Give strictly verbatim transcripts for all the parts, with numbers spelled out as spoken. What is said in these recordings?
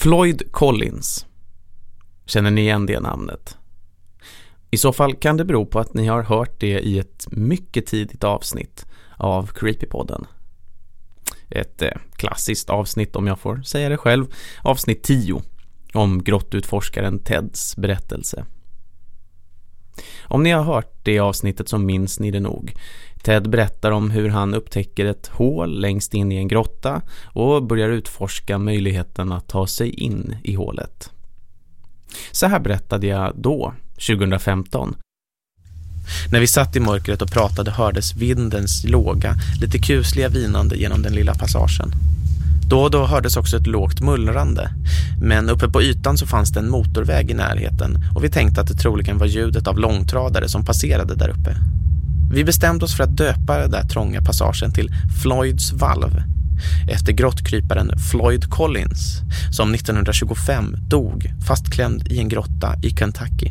Floyd Collins. Känner ni igen det namnet? I så fall kan det bero på att ni har hört det i ett mycket tidigt avsnitt av Creepypodden. Ett eh, klassiskt avsnitt, om jag får säga det själv, avsnitt tio om grottutforskaren Teds berättelse. Om ni har hört det avsnittet så minns ni det nog. Ted berättar om hur han upptäcker ett hål längst in i en grotta och börjar utforska möjligheten att ta sig in i hålet. Så här berättade jag då, tjugohundrafemton. När vi satt i mörkret och pratade hördes vindens låga, lite kusliga vinande genom den lilla passagen. Då och då hördes också ett lågt mullrande, men uppe på ytan så fanns det en motorväg i närheten och vi tänkte att det troligen var ljudet av långtradare som passerade där uppe. Vi bestämde oss för att döpa den där trånga passagen till Floyds valv, efter grottkryparen Floyd Collins, som nittonhundratjugofem dog fastklämd i en grotta i Kentucky.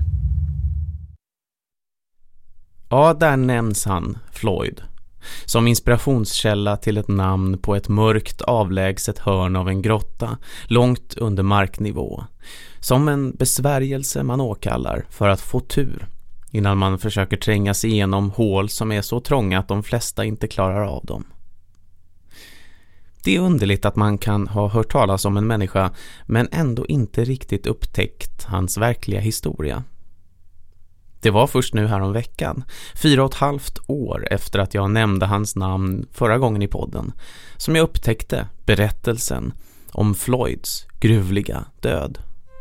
Ja, där nämns han, Floyd, som inspirationskälla till ett namn på ett mörkt avlägset hörn av en grotta långt under marknivå, som en besvärjelse man åkallar för att få tur innan man försöker tränga sig igenom hål som är så trånga att de flesta inte klarar av dem. Det är underligt att man kan ha hört talas om en människa men ändå inte riktigt upptäckt hans verkliga historia. Det var först nu här om veckan, fyra och ett halvt år efter att jag nämnde hans namn förra gången i podden, som jag upptäckte berättelsen om Floyds gruvliga död.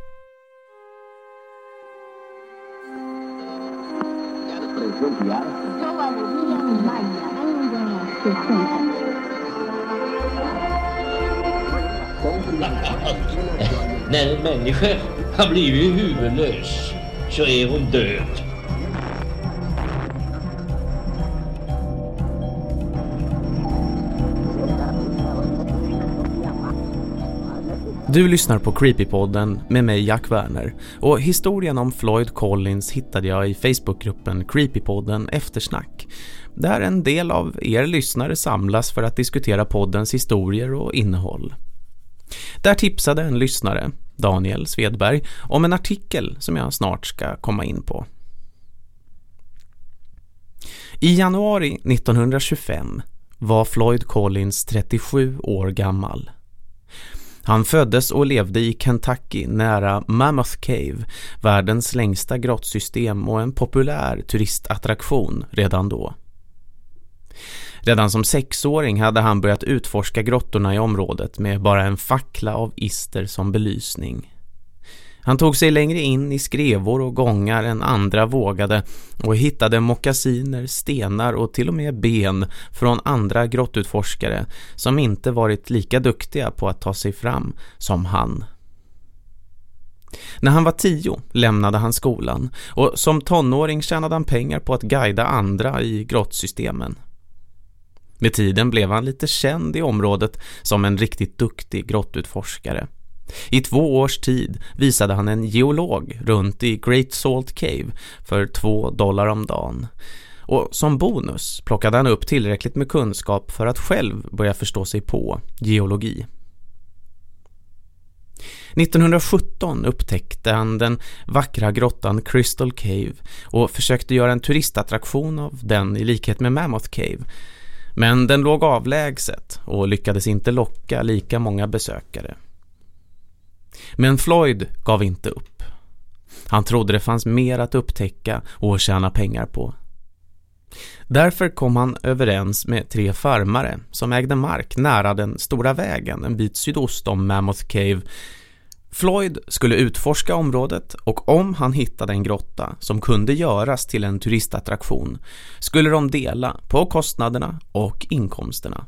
När en människa har blivit huvudlös så är hon död. Du lyssnar på Creepypodden med mig, Jack Werner, och historien om Floyd Collins hittade jag i Facebookgruppen Creepypodden Eftersnack, där en del av er lyssnare samlas för att diskutera poddens historier och innehåll. Där tipsade en lyssnare, Daniel Svedberg, om en artikel som jag snart ska komma in på. I januari nittonhundratjugofem var Floyd Collins trettiosju år gammal. Han föddes och levde i Kentucky nära Mammoth Cave, världens längsta grottsystem och en populär turistattraktion redan då. Redan som sexåring hade han börjat utforska grottorna i området med bara en fackla av ister som belysning. Han tog sig längre in i skrevor och gångar än andra vågade och hittade mockasiner, stenar och till och med ben från andra grottutforskare som inte varit lika duktiga på att ta sig fram som han. När han var tio lämnade han skolan och som tonåring tjänade han pengar på att guida andra i grottsystemen. Med tiden blev han lite känd i området som en riktigt duktig grottutforskare. I två års tid visade han en geolog runt i Great Salt Cave för två dollar om dagen. Och som bonus plockade han upp tillräckligt med kunskap för att själv börja förstå sig på geologi. nittonhundrasjutton upptäckte han den vackra grottan Crystal Cave och försökte göra en turistattraktion av den i likhet med Mammoth Cave. Men den låg avlägset och lyckades inte locka lika många besökare. Men Floyd gav inte upp. Han trodde det fanns mer att upptäcka och tjäna pengar på. Därför kom han överens med tre farmare som ägde mark nära den stora vägen en bit sydost om Mammoth Cave. Floyd skulle utforska området och om han hittade en grotta som kunde göras till en turistattraktion skulle de dela på kostnaderna och inkomsterna.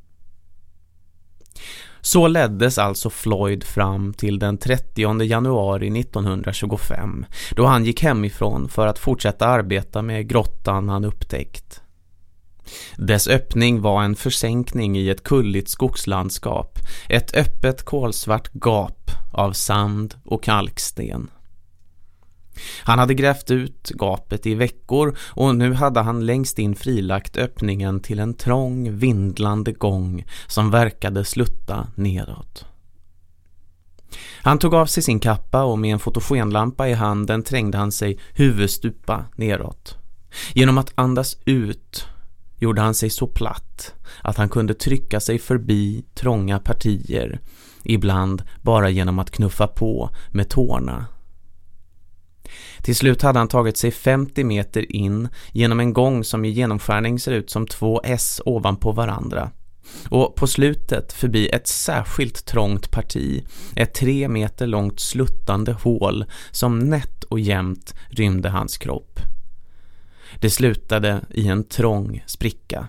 Så leddes alltså Floyd fram till den trettionde januari nittonhundratjugofem då han gick hemifrån för att fortsätta arbeta med grottan han upptäckt. Dess öppning var en försänkning i ett kulligt skogslandskap, ett öppet kolsvart gap av sand och kalksten. Han hade grävt ut gapet i veckor och nu hade han längst in frilagt öppningen till en trång, vindlande gång som verkade slutta nedåt. Han tog av sig sin kappa och med en fotogenlampa i handen trängde han sig huvudstupa neråt. Genom att andas ut gjorde han sig så platt att han kunde trycka sig förbi trånga partier, ibland bara genom att knuffa på med tårna. Till slut hade han tagit sig femtio meter in genom en gång som i genomskärning ser ut som två S ovanpå varandra. Och på slutet förbi ett särskilt trångt parti, ett tre meter långt sluttande hål som nätt och jämnt rymde hans kropp. Det slutade i en trång spricka.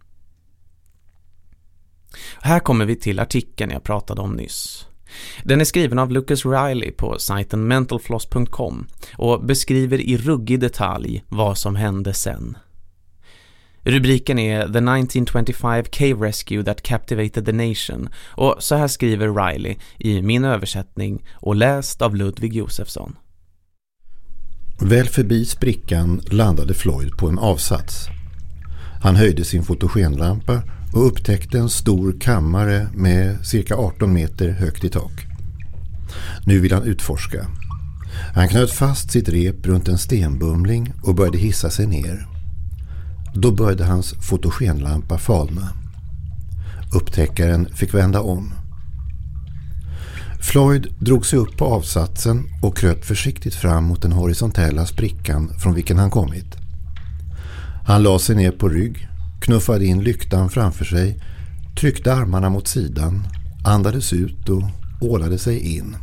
Här kommer vi till artikeln jag pratade om nyss. Den är skriven av Lucas Riley på sajten mental floss punkt com och beskriver i ruggig detalj vad som hände sen. Rubriken är The nineteen twenty-five Cave Rescue That Captivated the Nation och så här skriver Riley i min översättning och läst av Ludvig Josefsson. Väl förbi sprickan landade Floyd på en avsats. Han höjde sin fotogenlampa och upptäckte en stor kammare med cirka arton meter högt i tak. Nu vill han utforska. Han knöt fast sitt rep runt en stenbumling och började hissa sig ner. Då började hans fotogenlampa falna. Upptäckaren fick vända om. Floyd drog sig upp på avsatsen och kröp försiktigt fram mot den horisontella sprickan från vilken han kommit. Han la sig ner på rygg, knuffade in lyktan framför sig, tryckte armarna mot sidan, andades ut och ålade sig in.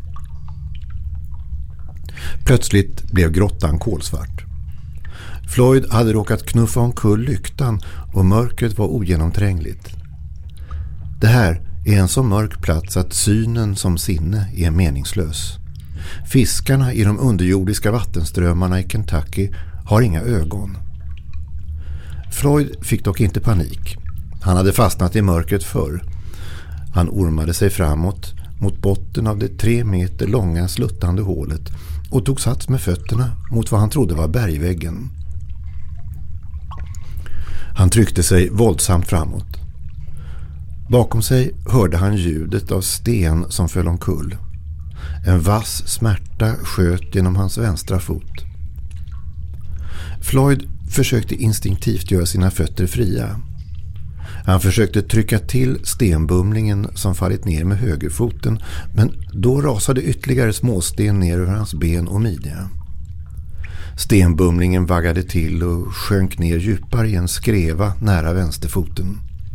Plötsligt blev grottan kolsvart. Floyd hade råkat knuffa omkull lyktan och mörkret var ogenomträngligt. Det här är en så mörk plats att synen som sinne är meningslös. Fiskarna i de underjordiska vattenströmmarna i Kentucky har inga ögon. Floyd fick dock inte panik. Han hade fastnat i mörkret förr. Han ormade sig framåt mot botten av det tre meter långa sluttande hålet och tog sats med fötterna mot vad han trodde var bergväggen. Han tryckte sig våldsamt framåt. Bakom sig hörde han ljudet av sten som föll omkull. En vass smärta sköt genom hans vänstra fot. Floyd försökte instinktivt göra sina fötter fria. Han försökte trycka till stenbumlingen som fallit ner med högerfoten, men då rasade ytterligare småsten ner över hans ben och midja. Stenbumlingen vaggade till och sjönk ner djupare i en skreva nära vänsterfoten.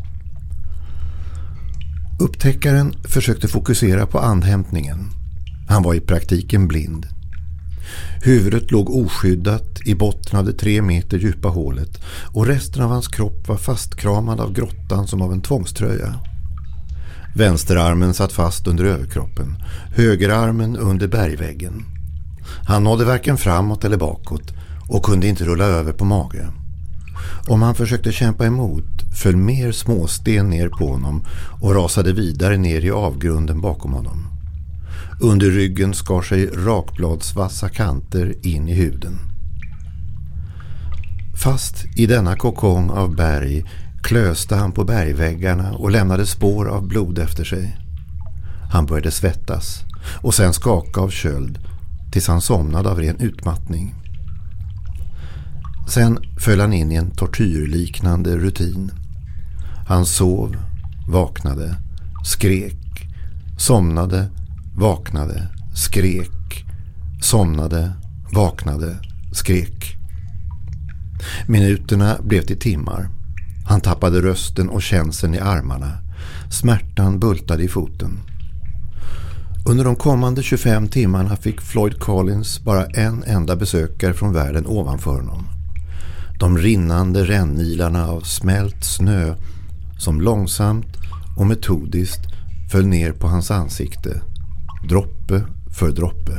Upptäckaren försökte fokusera på andhämtningen. Han var i praktiken blind. Huvudet låg oskyddat i botten av det tre meter djupa hålet och resten av hans kropp var fastkramad av grottan som av en tvångströja. Vänsterarmen satt fast under överkroppen, högerarmen under bergväggen. Han nådde varken framåt eller bakåt och kunde inte rulla över på mage. Om han försökte kämpa emot föll mer småsten ner på honom och rasade vidare ner i avgrunden bakom honom. Under ryggen skar sig rakbladsvassa kanter in i huden. Fast i denna kokong av berg klöste han på bergväggarna och lämnade spår av blod efter sig. Han började svettas och sen skaka av köld tills han somnade av ren utmattning. Sen föll han in i en tortyrliknande rutin. Han sov, vaknade, skrek, somnade, vaknade, skrek, somnade, vaknade, skrek. Minuterna blev till timmar. Han tappade rösten och känseln i armarna. Smärtan bultade i foten. Under de kommande tjugofem timmarna fick Floyd Collins bara en enda besökare från världen ovanför honom. De rinnande rännilarna av smält snö som långsamt och metodiskt föll ner på hans ansikte, droppe för droppe.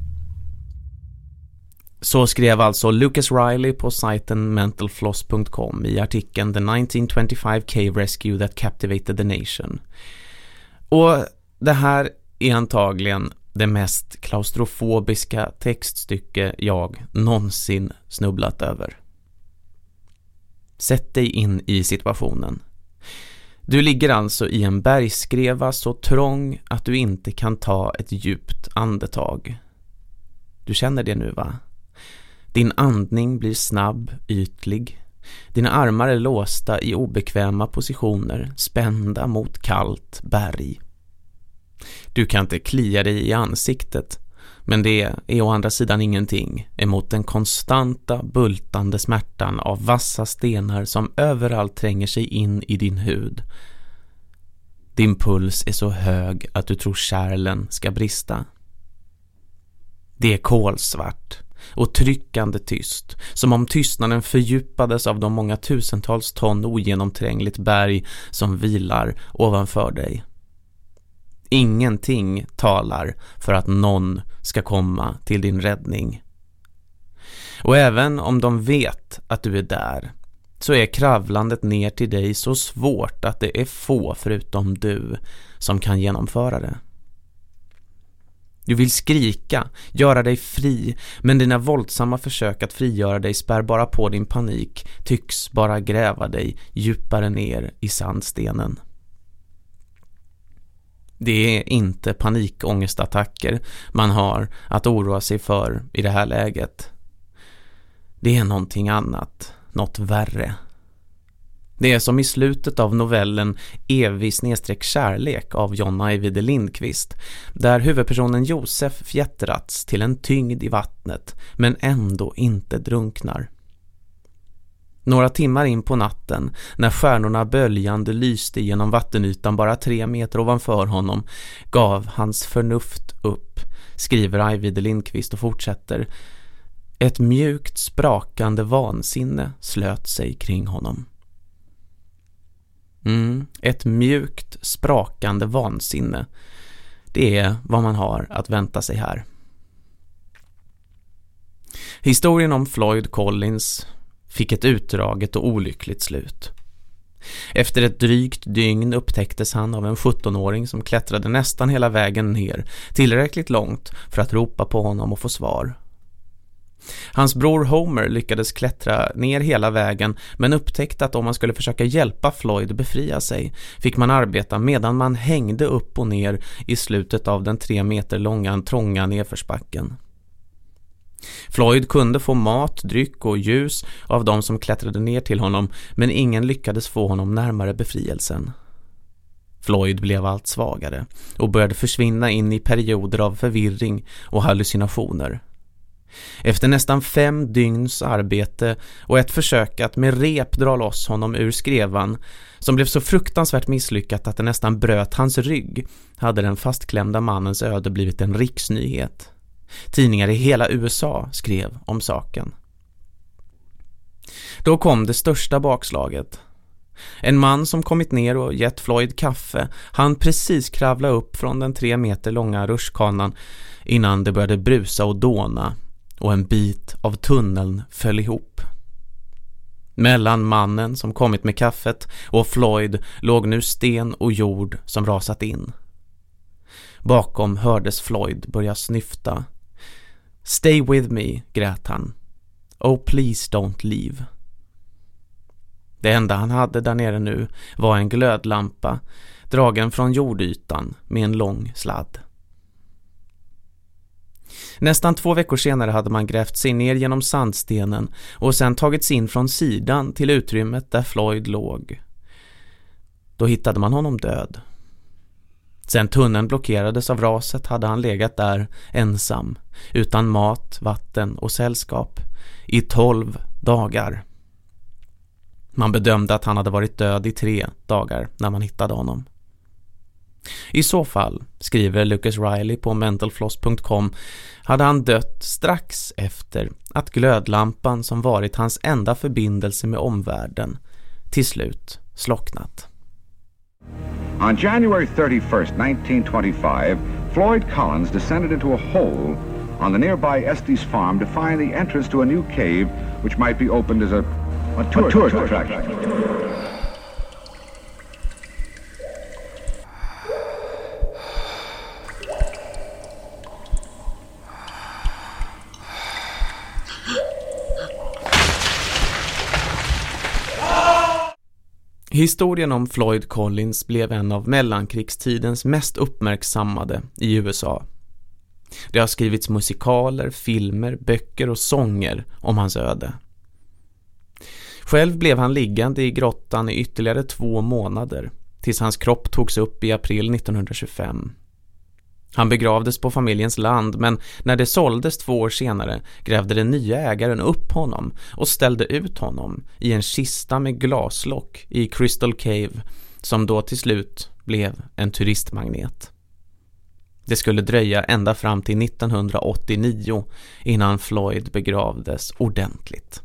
Så skrev alltså Lucas Riley på sajten mental floss punkt com i artikeln The nineteen twenty-five Cave Rescue That Captivated the Nation. Och det här är antagligen det mest klaustrofobiska textstycke jag någonsin snubblat över. Sätt dig in i situationen. Du ligger alltså i en bergskreva så trång att du inte kan ta ett djupt andetag. Du känner det nu, va? Din andning blir snabb, ytlig. Dina armar är låsta i obekväma positioner, spända mot kallt berg. Du kan inte klia dig i ansiktet, men det är å andra sidan ingenting emot den konstanta, bultande smärtan av vassa stenar som överallt tränger sig in i din hud. Din puls är så hög att du tror kärlen ska brista. Det är kolsvart och tryckande tyst, som om tystnaden fördjupades av de många tusentals ton ogenomträngligt berg som vilar ovanför dig. Ingenting talar för att någon ska komma till din räddning. Och även om de vet att du är där, så är kravlandet ner till dig så svårt att det är få förutom du som kan genomföra det. Du vill skrika, göra dig fri, men dina våldsamma försök att frigöra dig spär bara på din panik, tycks bara gräva dig djupare ner i sandstenen. Det är inte panikångestattacker man har att oroa sig för i det här läget. Det är någonting annat, något värre. Det är som i slutet av novellen Evig snedstreck kärlek av John Ajvide Lindqvist, där huvudpersonen Josef fjättrats till en tyngd i vattnet men ändå inte drunknar. Några timmar in på natten, när stjärnorna böljande lyste genom vattenytan bara tre meter ovanför honom, gav hans förnuft upp, skriver Ajvide Lindqvist och fortsätter. Ett mjukt sprakande vansinne slöt sig kring honom. Mm, ett mjukt sprakande vansinne. Det är vad man har att vänta sig här. Historien om Floyd Collins fick ett utdraget och olyckligt slut. Efter ett drygt dygn upptäcktes han av en sjuttonåring som klättrade nästan hela vägen ner, tillräckligt långt för att ropa på honom och få svar. Hans bror Homer lyckades klättra ner hela vägen, men upptäckte att om man skulle försöka hjälpa Floyd befria sig fick man arbeta medan man hängde upp och ner i slutet av den tre meter långa trånga nedförsbacken. Floyd kunde få mat, dryck och ljus av de som klättrade ner till honom, men ingen lyckades få honom närmare befrielsen. Floyd blev allt svagare och började försvinna in i perioder av förvirring och hallucinationer. Efter nästan fem dygns arbete och ett försök att med rep dra loss honom ur skrevan, som blev så fruktansvärt misslyckat att det nästan bröt hans rygg, hade den fastklämda mannens öde blivit en riksnyhet. Tidningar i hela U S A skrev om saken. Då kom det största bakslaget. En man som kommit ner och gett Floyd kaffe, han precis kravla upp från den tre meter långa rutschkanan innan det började brusa och dåna och en bit av tunneln föll ihop. Mellan mannen som kommit med kaffet och Floyd låg nu sten och jord som rasat in. Bakom hördes Floyd börja snyfta. Stay with me, grät han. Oh, please don't leave. Det enda han hade där nere nu var en glödlampa, dragen från jordytan med en lång sladd. Nästan två veckor senare hade man grävt sig ner genom sandstenen och sen tagit sig in från sidan till utrymmet där Floyd låg. Då hittade man honom död. Sen tunneln blockerades av raset hade han legat där ensam, utan mat, vatten och sällskap, i tolv dagar. Man bedömde att han hade varit död i tre dagar när man hittade honom. I så fall, skriver Lucas Riley på mental floss punkt com, hade han dött strax efter att glödlampan som varit hans enda förbindelse med omvärlden till slut slocknat. On January thirty-first, nineteen twenty-five, Floyd Collins descended into a hole on the nearby Estes farm to find the entrance to a new cave which might be opened as a, a tourist, a tourist attraction. Historien om Floyd Collins blev en av mellankrigstidens mest uppmärksammade i U S A. Det har skrivits musikaler, filmer, böcker och sånger om hans öde. Själv blev han liggande i grottan i ytterligare två månader tills hans kropp togs upp i april nittonhundratjugofem. Han begravdes på familjens land, men när det såldes två år senare grävde den nya ägaren upp honom och ställde ut honom i en kista med glaslock i Crystal Cave, som då till slut blev en turistmagnet. Det skulle dröja ända fram till nittonhundraåttionio innan Floyd begravdes ordentligt.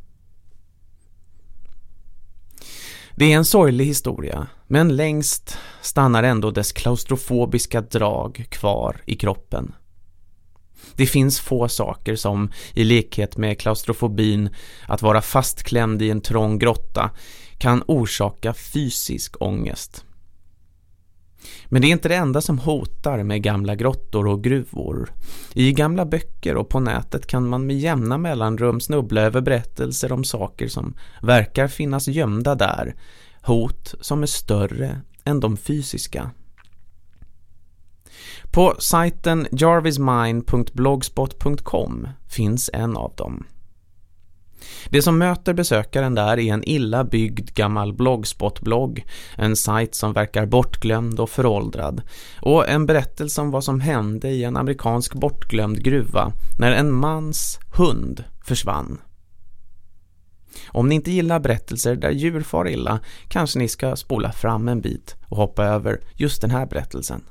Det är en sorglig historia, men längst stannar ändå dess klaustrofobiska drag kvar i kroppen. Det finns få saker som, i likhet med klaustrofobin, att vara fastklämd i en trång grotta, kan orsaka fysisk ångest. Men det är inte det enda som hotar med gamla grottor och gruvor. I gamla böcker och på nätet kan man med jämna mellanrum snubbla över berättelser om saker som verkar finnas gömda där. Hot som är större än de fysiska. På sajten jarvismine punkt blogspot punkt com finns en av dem. Det som möter besökaren där är en illa byggd gammal bloggspot-blogg, en sajt som verkar bortglömd och föråldrad, och en berättelse om vad som hände i en amerikansk bortglömd gruva när en mans hund försvann. Om ni inte gillar berättelser där djur far illa, kanske ni ska spola fram en bit och hoppa över just den här berättelsen.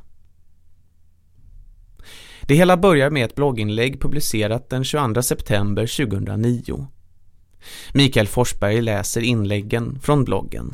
Det hela börjar med ett blogginlägg publicerat den tjugoandra september tjugohundranio. Mikael Forsberg läser inläggen från bloggen.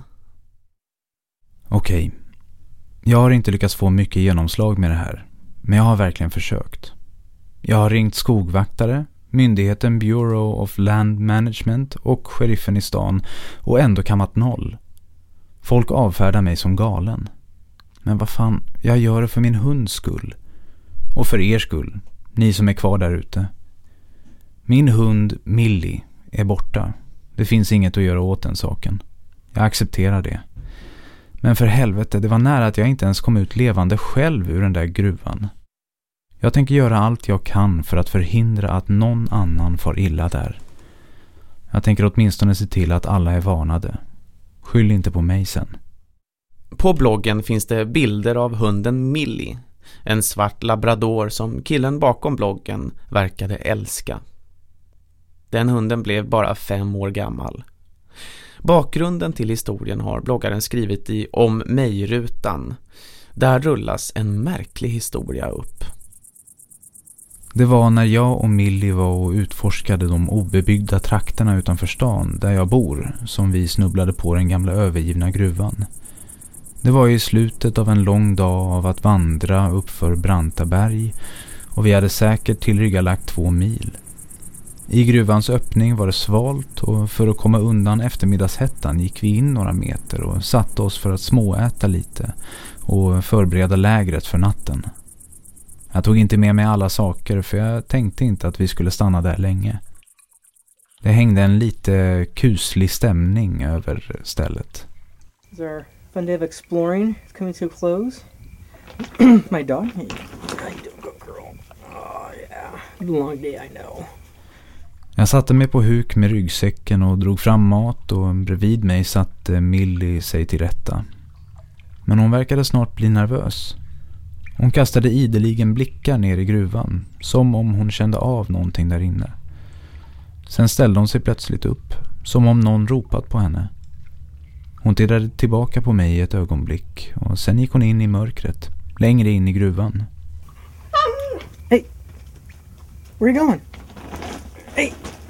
Okej, jag har inte lyckats få mycket genomslag med det här, men jag har verkligen försökt. Jag har ringt skogvaktare, myndigheten Bureau of Land Management och sheriffen i stan och ändå kammat noll. Folk avfärdar mig som galen. Men vad fan, jag gör det för min hunds skull. Och för er skull, ni som är kvar där ute. Min hund Millie är borta. Det finns inget att göra åt den saken. Jag accepterar det. Men för helvete, det var nära att jag inte ens kom ut levande själv ur den där gruvan. Jag tänker göra allt jag kan för att förhindra att någon annan får illa där. Jag tänker åtminstone se till att alla är varnade. Skyll inte på mig sen. På bloggen finns det bilder av hunden Millie, en svart labrador som killen bakom bloggen verkade älska. Den hunden blev bara fem år gammal. Bakgrunden till historien har bloggaren skrivit i Om mig-rutan. Där rullas en märklig historia upp. Det var när jag och Millie var och utforskade de obebyggda trakterna utanför stan där jag bor som vi snubblade på den gamla övergivna gruvan. Det var i slutet av en lång dag av att vandra uppför branta berg och vi hade säkert tillryggalagt två mil. I gruvans öppning var det svalt och för att komma undan eftermiddagshettan gick vi in några meter och satte oss för att småäta lite och förbereda lägret för natten. Jag tog inte med mig alla saker för jag tänkte inte att vi skulle stanna där länge. Det hängde en lite kuslig stämning över stället. Is our fun day of exploring coming to a close? My dog? Hey, how you doing, good girl? Oh yeah, it's a long day, I know. Jag satte mig på huk med ryggsäcken och drog fram mat och bredvid mig satte Millie sig till rätta. Men hon verkade snart bli nervös. Hon kastade ideligen blickar ner i gruvan, som om hon kände av någonting där inne. Sen ställde hon sig plötsligt upp, som om någon ropat på henne. Hon tirrade tillbaka på mig i ett ögonblick och sen gick hon in i mörkret, längre in i gruvan. Hey, where are you going? Hey!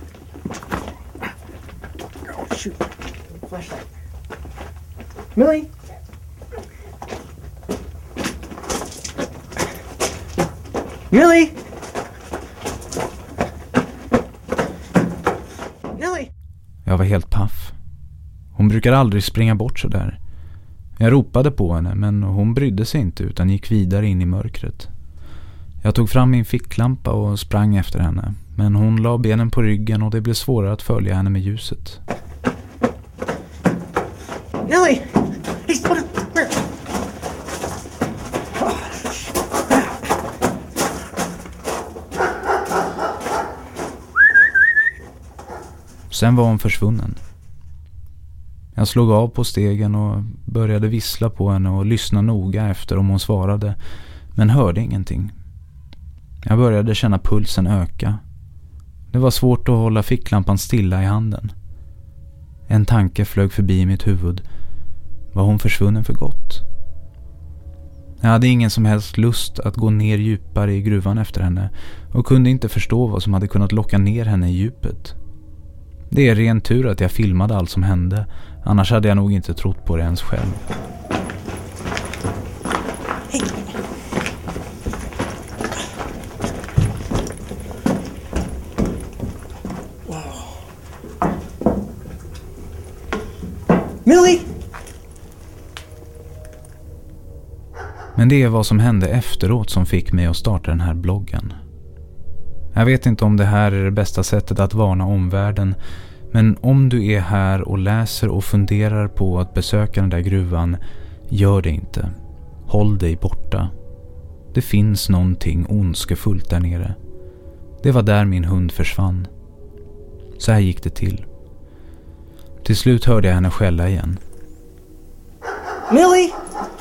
Oh, shoot. Flashlight. Millie! Millie! Millie! Jag var helt paff. Hon brukar aldrig springa bort så där. Jag ropade på henne men hon brydde sig inte utan gick vidare in i mörkret. Jag tog fram min ficklampa och sprang efter henne. Men hon la benen på ryggen och det blev svårare att följa henne med ljuset. Millie! Hey, put it where? Sen var hon försvunnen. Jag slog av på stegen och började vissla på henne och lyssna noga efter om hon svarade, men hörde ingenting. Jag började känna pulsen öka. Det var svårt att hålla ficklampan stilla i handen. En tanke flög förbi mitt huvud. Var hon försvunnen för gott? Jag hade ingen som helst lust att gå ner djupare i gruvan efter henne och kunde inte förstå vad som hade kunnat locka ner henne i djupet. Det är ren tur att jag filmade allt som hände, annars hade jag nog inte trott på det ens själv. Hey. Wow. Millie! Men det är vad som hände efteråt som fick mig att starta den här bloggen. Jag vet inte om det här är det bästa sättet att varna omvärlden, men om du är här och läser och funderar på att besöka den där gruvan, gör det inte. Håll dig borta. Det finns någonting ondskefullt där nere. Det var där min hund försvann. Så här gick det till. Till slut hörde jag henne skälla igen. Millie!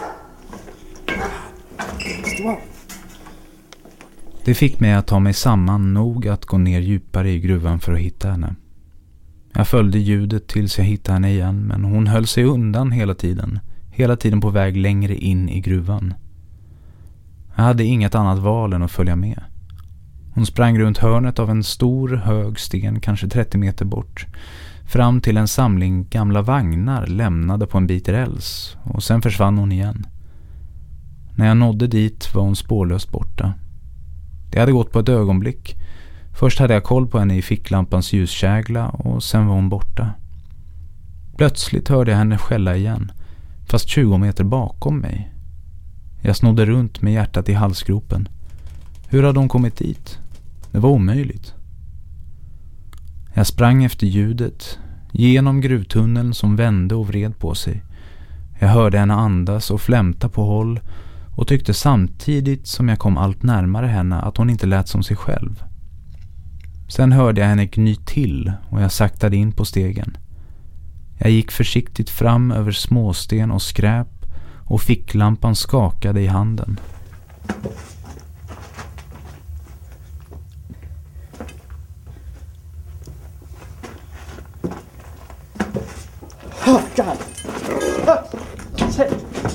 Det fick mig att ta mig samman nog att gå ner djupare i gruvan för att hitta henne. Jag följde ljudet tills jag hittade henne igen, men hon höll sig undan hela tiden. Hela tiden på väg längre in i gruvan. Jag hade inget annat val än att följa med. Hon sprang runt hörnet av en stor hög sten, kanske trettio meter bort, fram till en samling gamla vagnar lämnade på en bit räls, och sen försvann hon igen. När jag nådde dit var hon spårlöst borta. Det hade gått på ett ögonblick. Först hade jag koll på henne i ficklampans ljuskägla och sen var hon borta. Plötsligt hörde jag henne skälla igen, fast tjugo meter bakom mig. Jag snodde runt med hjärtat i halsgropen. Hur hade hon kommit dit? Det var omöjligt. Jag sprang efter ljudet, genom gruvtunneln som vände och vred på sig. Jag hörde henne andas och flämta på håll och tyckte samtidigt som jag kom allt närmare henne att hon inte lät som sig själv. Sen hörde jag henne gny till och jag saktade in på stegen. Jag gick försiktigt fram över småsten och skräp och ficklampan skakade i handen. Oh, God. Oh, sit.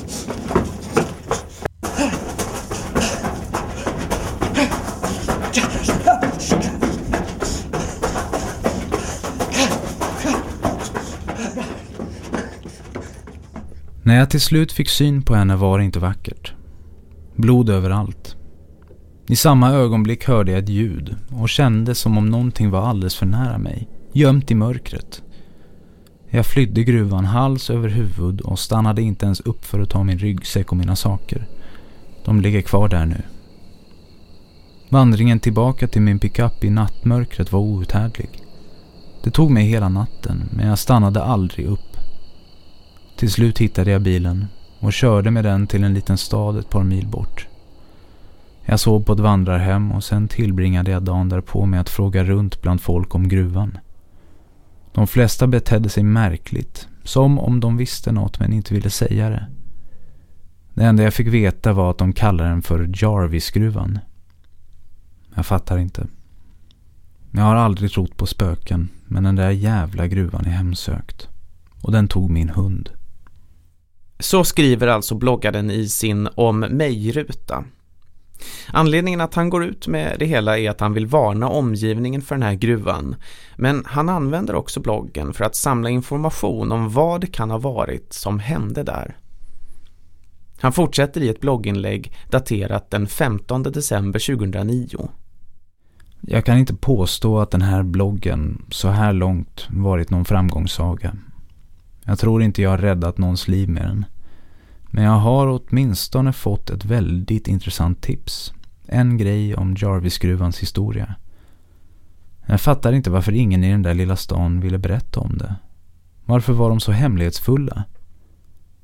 När jag till slut fick syn på henne var det inte vackert. Blod överallt. I samma ögonblick hörde jag ett ljud och kände som om någonting var alldeles för nära mig, gömt i mörkret. Jag flydde gruvan hals över huvud och stannade inte ens upp för att ta min ryggsäck och mina saker. De ligger kvar där nu. Vandringen tillbaka till min pickup i nattmörkret var outhärdlig. Det tog mig hela natten, men jag stannade aldrig upp. Till slut hittade jag bilen och körde med den till en liten stad ett par mil bort. Jag sov på ett vandrarhem och sen tillbringade jag dagen därpå med att fråga runt bland folk om gruvan. De flesta betedde sig märkligt, som om de visste något men inte ville säga det. Det enda jag fick veta var att de kallade den för Jarvis-gruvan. Jag fattar inte. Jag har aldrig trott på spöken, men den där jävla gruvan är hemsökt. Och den tog min hund. Så skriver alltså bloggaren i sin om mig-ruta. Anledningen att han går ut med det hela är att han vill varna omgivningen för den här gruvan. Men han använder också bloggen för att samla information om vad det kan ha varit som hände där. Han fortsätter i ett blogginlägg daterat den femtonde december tjugohundranio. Jag kan inte påstå att den här bloggen så här långt varit någon framgångssaga. Jag tror inte jag har räddat någons liv med den. Men jag har åtminstone fått ett väldigt intressant tips. En grej om Jarvis-gruvans historia. Jag fattar inte varför ingen i den där lilla stan ville berätta om det. Varför var de så hemlighetsfulla?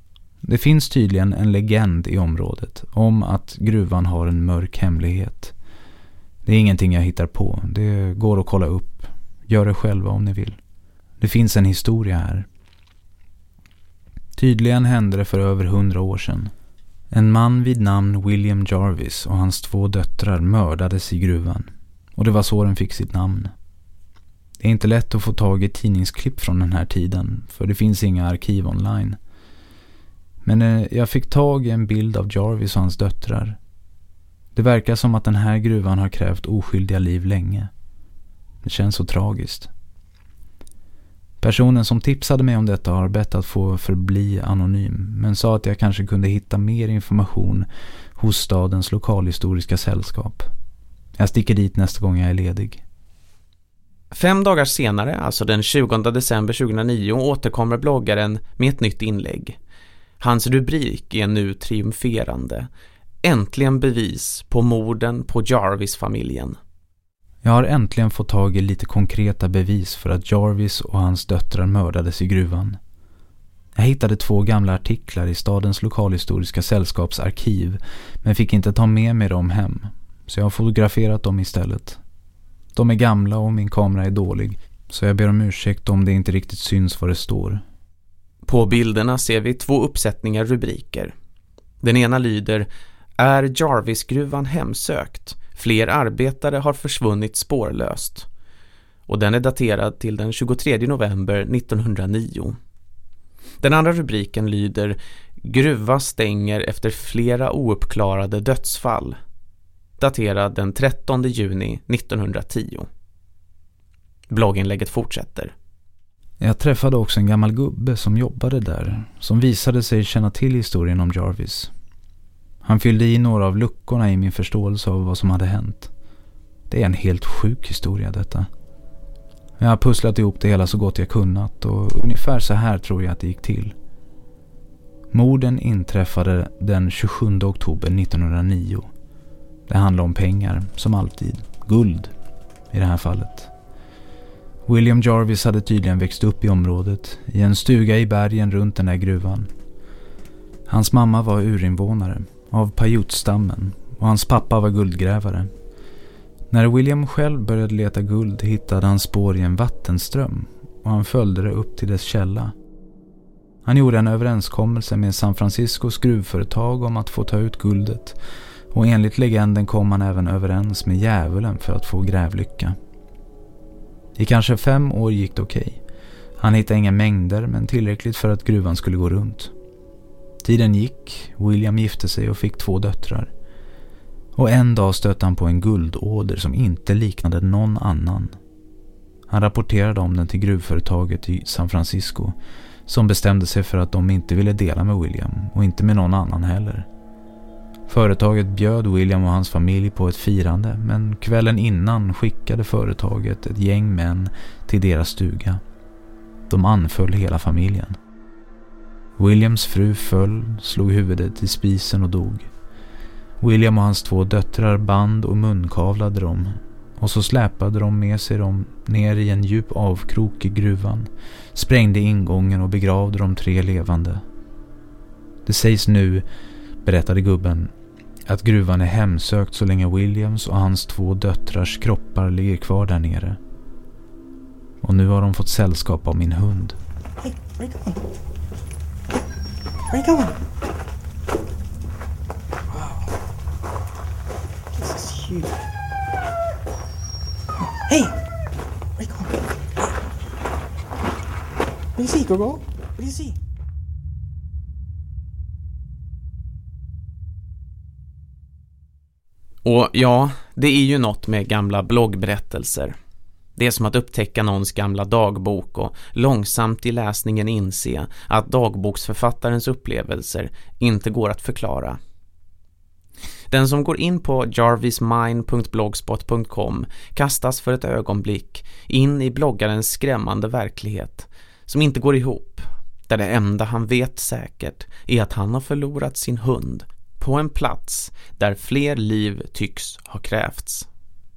Det finns tydligen en legend i området om att gruvan har en mörk hemlighet. Det är ingenting jag hittar på. Det går att kolla upp. Gör det själva om ni vill. Det finns en historia här. Tydligen hände det för över hundra år sedan. En man vid namn William Jarvis och hans två döttrar mördades i gruvan. Och det var så den fick sitt namn. Det är inte lätt att få tag i tidningsklipp från den här tiden, för det finns inga arkiv online. Men eh, jag fick tag i en bild av Jarvis och hans döttrar. Det verkar som att den här gruvan har krävt oskyldiga liv länge. Det känns så tragiskt. Personen som tipsade mig om detta har bett att få förbli anonym, men sa att jag kanske kunde hitta mer information hos stadens lokalhistoriska sällskap. Jag sticker dit nästa gång jag är ledig. Fem dagar senare, alltså den tjugonde december tjugohundranio, återkommer bloggaren med ett nytt inlägg. Hans rubrik är nu triumferande. Äntligen bevis på morden på Jarvis-familjen. Jag har äntligen fått tag i lite konkreta bevis för att Jarvis och hans döttrar mördades i gruvan. Jag hittade två gamla artiklar i stadens lokalhistoriska sällskapsarkiv, men fick inte ta med mig dem hem, så jag har fotograferat dem istället. De är gamla och min kamera är dålig, så jag ber om ursäkt om det inte riktigt syns vad det står. På bilderna ser vi två uppsättningar rubriker. Den ena lyder: Är Jarvis-gruvan hemsökt? Fler arbetare har försvunnit spårlöst. Och den är daterad till den tjugotredje november nittonhundranio. Den andra rubriken lyder: Gruva stänger efter flera ouppklarade dödsfall. Daterad den trettonde juni nittonhundratio. Blogginlägget fortsätter. Jag träffade också en gammal gubbe som jobbade där, som visade sig känna till historien om Jarvis. Han fyllde i några av luckorna i min förståelse av vad som hade hänt. Det är en helt sjuk historia detta. Jag har pusslat ihop det hela så gott jag kunnat, och ungefär så här tror jag att det gick till. Morden inträffade den tjugosjunde oktober nittonhundranio. Det handlar om pengar, som alltid. Guld, i det här fallet. William Jarvis hade tydligen växt upp i området, i en stuga i bergen runt den där gruvan. Hans mamma var urinvånare av Paiute-stammen och hans pappa var guldgrävare. När William själv började leta guld hittade han spår i en vattenström och han följde det upp till dess källa. Han gjorde en överenskommelse med San Franciscos gruvföretag om att få ta ut guldet, och enligt legenden kom han även överens med djävulen för att få grävlycka. I kanske fem år gick det okej. Han hittade inga mängder, men tillräckligt för att gruvan skulle gå runt. Tiden gick, William gifte sig och fick två döttrar. Och en dag stötte han på en guldåder som inte liknade någon annan. Han rapporterade om den till gruvföretaget i San Francisco, som bestämde sig för att de inte ville dela med William och inte med någon annan heller. Företaget bjöd William och hans familj på ett firande, men kvällen innan skickade företaget ett gäng män till deras stuga. De anföll hela familjen. Williams fru föll, slog huvudet i spisen och dog. William och hans två döttrar band och munkavlade dem, och så släpade de med sig dem ner i en djup avkrok i gruvan, sprängde ingången och begravde de tre levande. Det sägs nu, berättade gubben, att gruvan är hemsökt så länge Williams och hans två döttrars kroppar ligger kvar där nere. Och nu har de fått sällskap av min hund. Hey, where are you going? Where are you going? Wow. This is huge. Hey! Where are you going? What do you see, Gogo? What do you see? Och ja, det är ju något med gamla bloggberättelser. Det är som att upptäcka någons gamla dagbok och långsamt i läsningen inse att dagboksförfattarens upplevelser inte går att förklara. Den som går in på jarvismine punkt blogspot punkt com kastas för ett ögonblick in i bloggarens skrämmande verklighet som inte går ihop, där det enda han vet säkert är att han har förlorat sin hund på en plats där fler liv tycks ha krävts.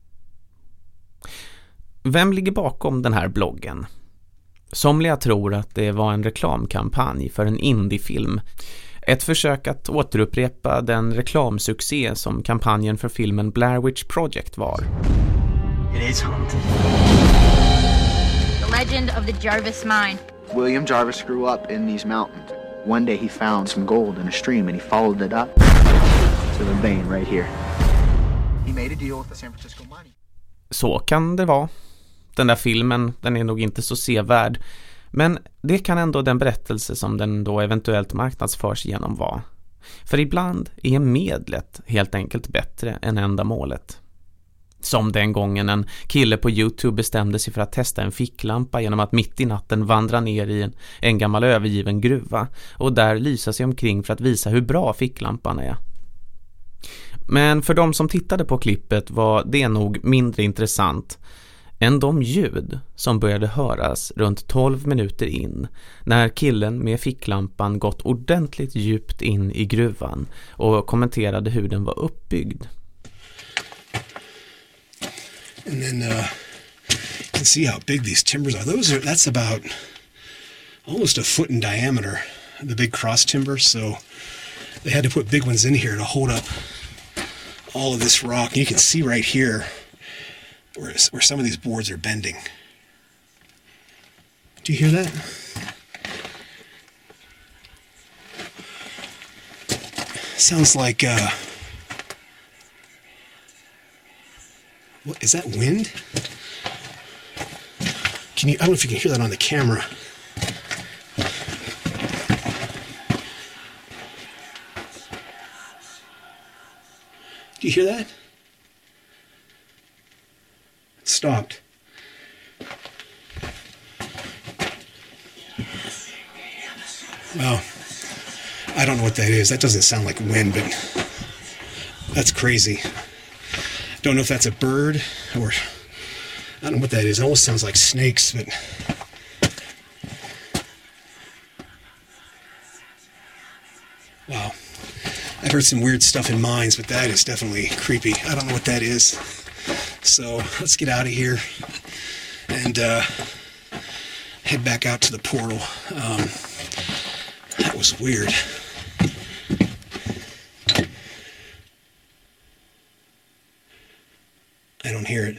Vem ligger bakom den här bloggen? Somliga tror att det var en reklamkampanj för en indiefilm, Ett försök att återupprepa den reklamsuccé som kampanjen för filmen Blair Witch Project var. It is haunted. The legend of the Jarvis mine. William Jarvis grew up in these mountains. One day he found some gold in a stream and he followed it up to the vein right here. He made a deal with the San Francisco mining. Så kan det vara. Den där filmen, den är nog inte så sevärd. Men det kan ändå den berättelse som den då eventuellt marknadsförs genom vara. För ibland är medlet helt enkelt bättre än ändamålet. Som den gången en kille på YouTube bestämde sig för att testa en ficklampa genom att mitt i natten vandra ner i en, en gammal övergiven gruva och där lysa sig omkring för att visa hur bra ficklampan är. Men för de som tittade på klippet var det nog mindre intressant än de ljud som började höras runt tolv minuter in när killen med ficklampan gått ordentligt djupt in i gruvan och kommenterade hur den var uppbyggd. And then uh, you can see how big these timbers are. Those are that's about almost a foot in diameter, the big cross timbers. So they had to put big ones in here to hold up all of this rock. And you can see right here where, where some of these boards are bending. Do you hear that? Sounds like uh what is that, wind? Can you I don't know if you can hear that on the camera. Do you hear that? It stopped. Well, I don't know what that is. That doesn't sound like wind, but that's crazy. Don't know if that's a bird or I don't know what that is. It almost sounds like snakes, but wow. I've heard some weird stuff in mines, but that is definitely creepy. I don't know what that is. So let's get out of here and uh, head back out to the portal. Um, that was weird. I don't hear it.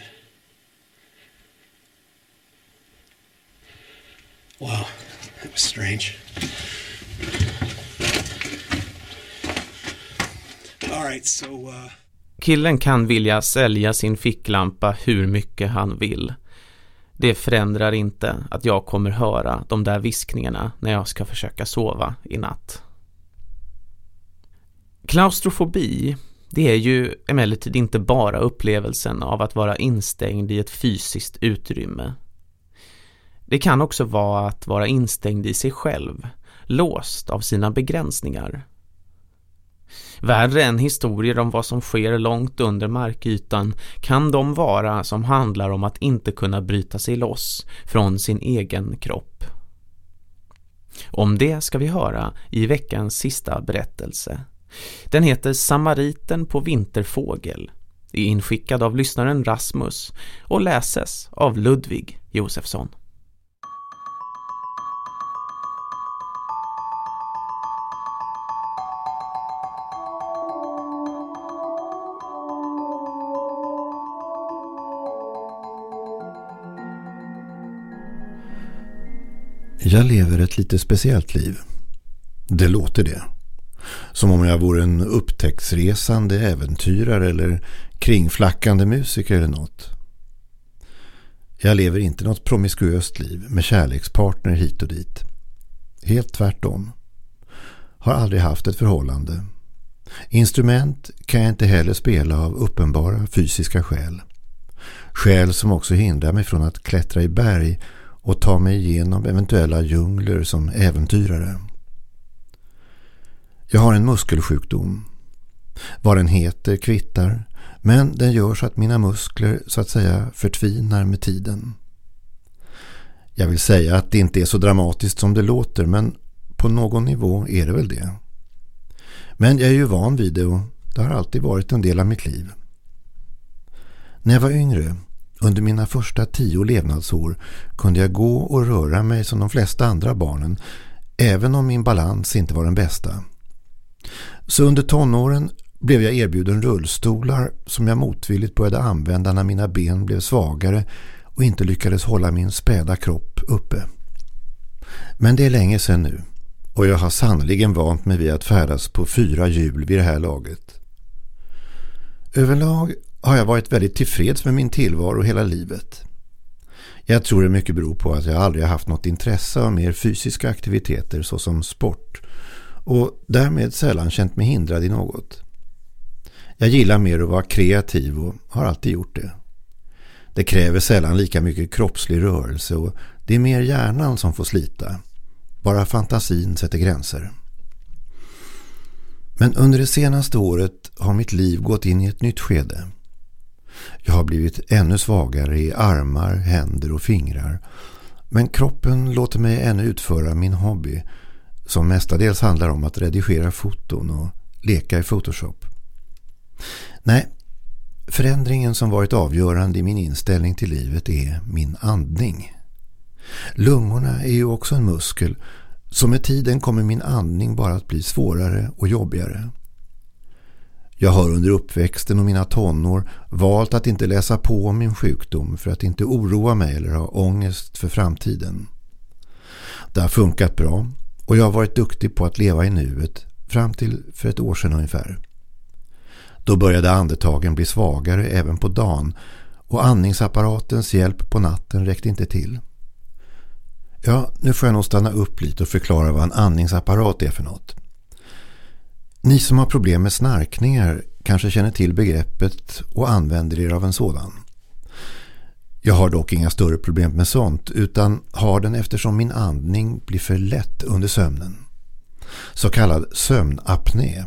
Wow, that was strange. All right, so uh... Killen kan vilja sälja sin ficklampa hur mycket han vill. Det förändrar inte att jag kommer höra de där viskningarna när jag ska försöka sova i natt. Klaustrofobi, det är ju emellertid inte bara upplevelsen av att vara instängd i ett fysiskt utrymme. Det kan också vara att vara instängd i sig själv, låst av sina begränsningar. Värre än historier om vad som sker långt under markytan kan de vara som handlar om att inte kunna bryta sig loss från sin egen kropp. Om det ska vi höra i veckans sista berättelse. Den heter Samariten på vinterfågel, är inskickad av lyssnaren Rasmus och läses av Ludvig Josefsson. Jag lever ett lite speciellt liv. Det låter det. Som om jag vore en upptäcktsresande äventyrare eller kringflackande musiker eller något. Jag lever inte något promiskuöst liv med kärlekspartner hit och dit. Helt tvärtom. Har aldrig haft ett förhållande. Instrument kan jag inte heller spela av uppenbara fysiska skäl. Skäl som också hindrar mig från att klättra i berg och ta mig igenom eventuella djungler som äventyrare. Jag har en muskelsjukdom. Vad den heter kvittar, men den gör så att mina muskler så att säga förtvinar med tiden. Jag vill säga att det inte är så dramatiskt som det låter, men på någon nivå är det väl det. Men jag är ju van vid det och det har alltid varit en del av mitt liv. När jag var yngre, under mina första tio levnadsår, kunde jag gå och röra mig som de flesta andra barnen, även om min balans inte var den bästa. Så under tonåren blev jag erbjuden rullstolar som jag motvilligt började använda när mina ben blev svagare och inte lyckades hålla min späda kropp uppe. Men det är länge sedan nu och jag har sannoliken vant mig vid att färdas på fyra hjul vid det här laget. Överlag har jag varit väldigt tillfreds med min tillvaro hela livet. Jag tror det mycket beror på att jag aldrig har haft något intresse av mer fysiska aktiviteter såsom sport och därmed sällan känt mig hindrad i något. Jag gillar mer att vara kreativ och har alltid gjort det. Det kräver sällan lika mycket kroppslig rörelse och det är mer hjärnan som får slita. Bara fantasin sätter gränser. Men under det senaste året har mitt liv gått in i ett nytt skede. Jag har blivit ännu svagare i armar, händer och fingrar. Men kroppen låter mig ännu utföra min hobby som mestadels handlar om att redigera foton och leka i Photoshop. Nej, förändringen som varit avgörande i min inställning till livet är min andning. Lungorna är ju också en muskel, så med tiden kommer min andning bara att bli svårare och jobbigare. Jag har under uppväxten och mina tonår valt att inte läsa på om min sjukdom för att inte oroa mig eller ha ångest för framtiden. Det har funkat bra och jag har varit duktig på att leva i nuet fram till för ett år sedan ungefär. Då började andetagen bli svagare även på dagen och andningsapparatens hjälp på natten räckte inte till. Ja, nu får jag nog stanna upp lite och förklara vad en andningsapparat är för något. Ni som har problem med snarkningar kanske känner till begreppet och använder er av en sådan. Jag har dock inga större problem med sånt utan har den eftersom min andning blir för lätt under sömnen. Så kallad sömnapné.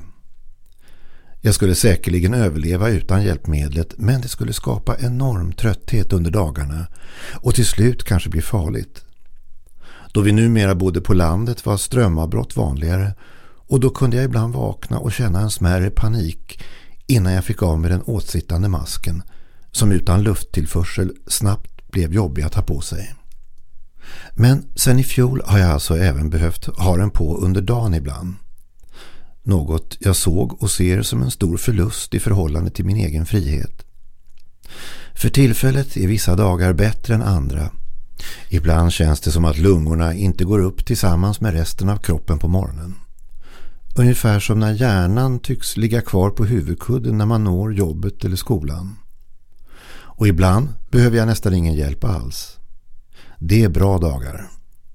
Jag skulle säkerligen överleva utan hjälpmedlet men det skulle skapa enorm trötthet under dagarna och till slut kanske bli farligt. Då vi numera bodde på landet var strömavbrott vanligare och då kunde jag ibland vakna och känna en smärre panik innan jag fick av med den åtsittande masken som utan lufttillförsel snabbt blev jobbig att ha på sig. Men sen i fjol har jag alltså även behövt ha den på under dagen ibland. Något jag såg och ser som en stor förlust i förhållande till min egen frihet. För tillfället är vissa dagar bättre än andra. Ibland känns det som att lungorna inte går upp tillsammans med resten av kroppen på morgonen. Ungefär som när hjärnan tycks ligga kvar på huvudkudden när man når jobbet eller skolan. Och ibland behöver jag nästan ingen hjälp alls. Det är bra dagar.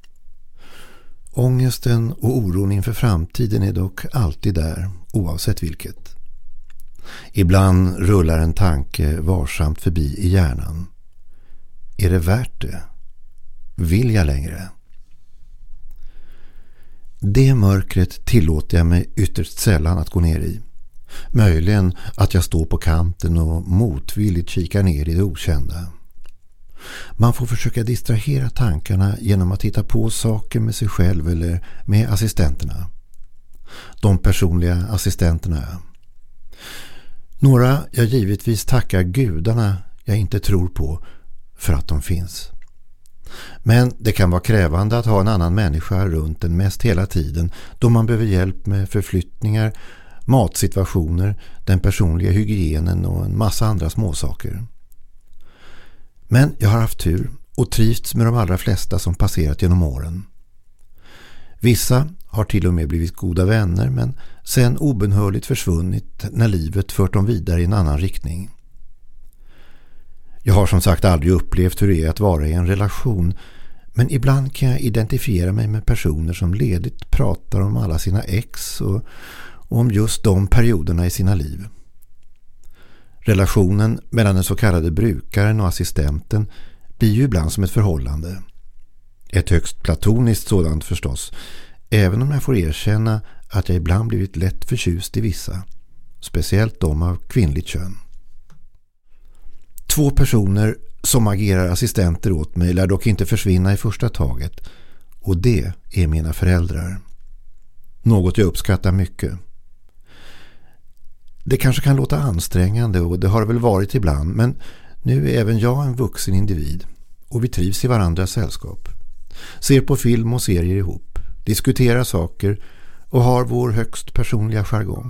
Ångesten och oron inför framtiden är dock alltid där, oavsett vilket. Ibland rullar en tanke varsamt förbi i hjärnan. Är det värt det? Vill jag längre? Det mörkret tillåter jag mig ytterst sällan att gå ner i. Möjligen att jag står på kanten och motvilligt kikar ner i det okända. Man får försöka distrahera tankarna genom att hitta på saker med sig själv eller med assistenterna. De personliga assistenterna. Några jag givetvis tackar gudarna jag inte tror på för att de finns. Men det kan vara krävande att ha en annan människa runt en mest hela tiden då man behöver hjälp med förflyttningar, matsituationer, den personliga hygienen och en massa andra småsaker. Men jag har haft tur och trivts med de allra flesta som passerat genom åren. Vissa har till och med blivit goda vänner men sen obenhörligt försvunnit när livet fört dem vidare i en annan riktning. Jag har som sagt aldrig upplevt hur det är att vara i en relation, men ibland kan jag identifiera mig med personer som ledigt pratar om alla sina ex och, och om just de perioderna i sina liv. Relationen mellan den så kallade brukaren och assistenten blir ju ibland som ett förhållande. Ett högst platoniskt sådant förstås, även om jag får erkänna att jag ibland blivit lätt förtjust i vissa, speciellt de av kvinnligt kön. Två personer som agerar assistenter åt mig lär dock inte försvinna i första taget, och det är mina föräldrar. Något jag uppskattar mycket. Det kanske kan låta ansträngande och det har det väl varit ibland, men nu är även jag en vuxen individ och vi trivs i varandras sällskap. Ser på film och serier ihop, diskuterar saker och har vår högst personliga jargong.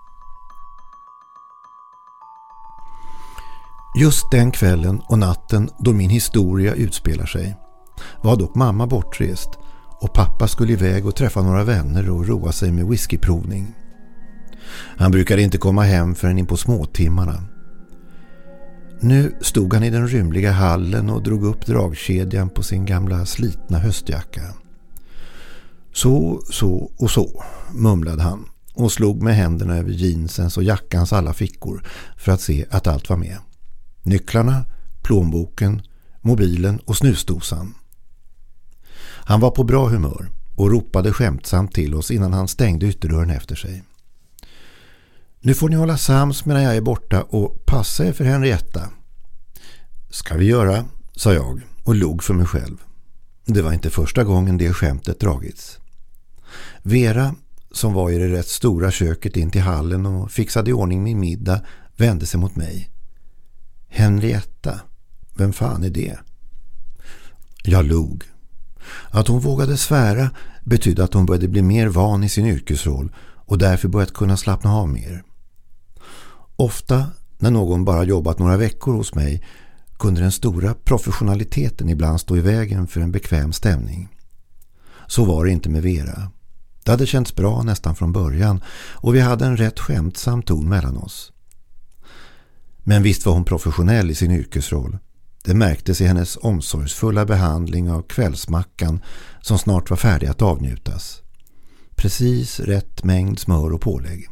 Just den kvällen och natten då min historia utspelar sig var dock mamma bortrest och pappa skulle iväg och träffa några vänner och roa sig med whiskyprovning. Han brukade inte komma hem förrän in på småtimmarna. Nu stod han i den rymliga hallen och drog upp dragkedjan på sin gamla slitna höstjacka. Så, så och så, mumlade han och slog med händerna över jeansens och jackans alla fickor för att se att allt var med. Nycklarna, plånboken, mobilen och snusdosan. Han var på bra humör och ropade skämtsamt till oss innan han stängde ytterdörren efter sig. Nu får ni hålla sams medan jag är borta och passa er för Henrietta. Ska vi göra, sa jag och log för mig själv. Det var inte första gången det skämtet dragits. Vera, som var i det rätt stora köket in till hallen och fixade i ordning min middag, vände sig mot mig. Henrietta, vem fan är det? Jag log. Att hon vågade svära betydde att hon började bli mer van i sin yrkesroll och därför börjat kunna slappna av mer. Ofta när någon bara jobbat några veckor hos mig kunde den stora professionaliteten ibland stå i vägen för en bekväm stämning. Så var det inte med Vera. Det hade känts bra nästan från början och vi hade en rätt skämtsam ton mellan oss. Men visst var hon professionell i sin yrkesroll. Det märktes i hennes omsorgsfulla behandling av kvällsmackan som snart var färdig att avnjutas. Precis rätt mängd smör och pålägg.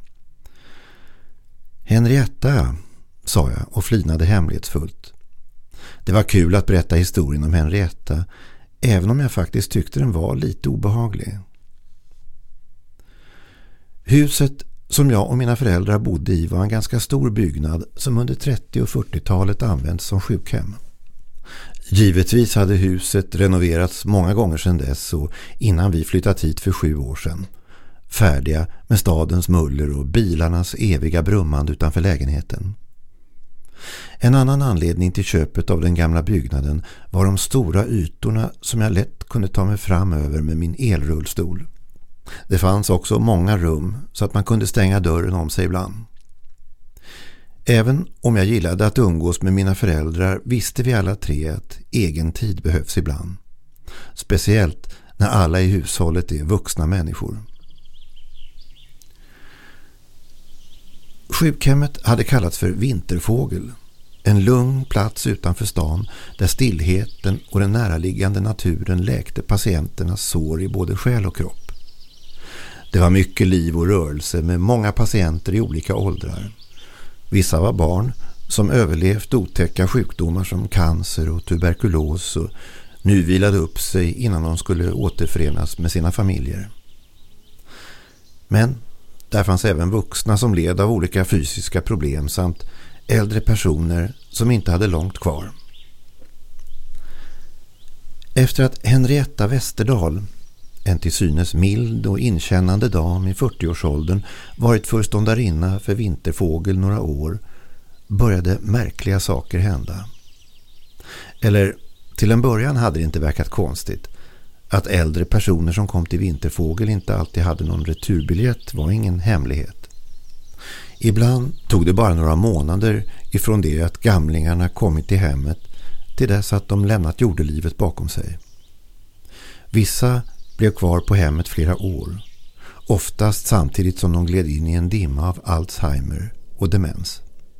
Henrietta, sa jag och flinade hemlighetsfullt. Det var kul att berätta historien om Henrietta, även om jag faktiskt tyckte den var lite obehaglig. Huset som jag och mina föräldrar bodde i var en ganska stor byggnad som under trettio- och fyrtiotalet använts som sjukhem. Givetvis hade huset renoverats många gånger sedan dess och innan vi flyttat hit för sju år sedan. Färdiga med stadens muller och bilarnas eviga brummande utanför lägenheten. En annan anledning till köpet av den gamla byggnaden var de stora ytorna som jag lätt kunde ta mig fram över med min elrullstol. Det fanns också många rum så att man kunde stänga dörren om sig ibland. Även om jag gillade att umgås med mina föräldrar visste vi alla tre att egen tid behövs ibland. Speciellt när alla i hushållet är vuxna människor. Sjukhemmet hade kallats för Vinterfågel. En lugn plats utanför stan där stillheten och den näraliggande naturen läkte patienternas sår i både själ och kropp. Det var mycket liv och rörelse med många patienter i olika åldrar. Vissa var barn som överlevt otäcka sjukdomar som cancer och tuberkulos och nu vilade upp sig innan de skulle återförenas med sina familjer. Men där fanns även vuxna som led av olika fysiska problem samt äldre personer som inte hade långt kvar. Efter att Henrietta Westerdahl, en till synes mild och inkännande dam i fyrtioårsåldern, varit föreståndarinna för Vinterfågel några år, började märkliga saker hända. Eller till en början hade det inte verkat konstigt. Att äldre personer som kom till Vinterfågel inte alltid hade någon returbiljett var ingen hemlighet. Ibland tog det bara några månader ifrån det att gamlingarna kommit till hemmet till dess att de lämnat jordelivet bakom sig. Vissa blev kvar på hemmet flera år, oftast samtidigt som de gled in i en dimma av Alzheimer och demens.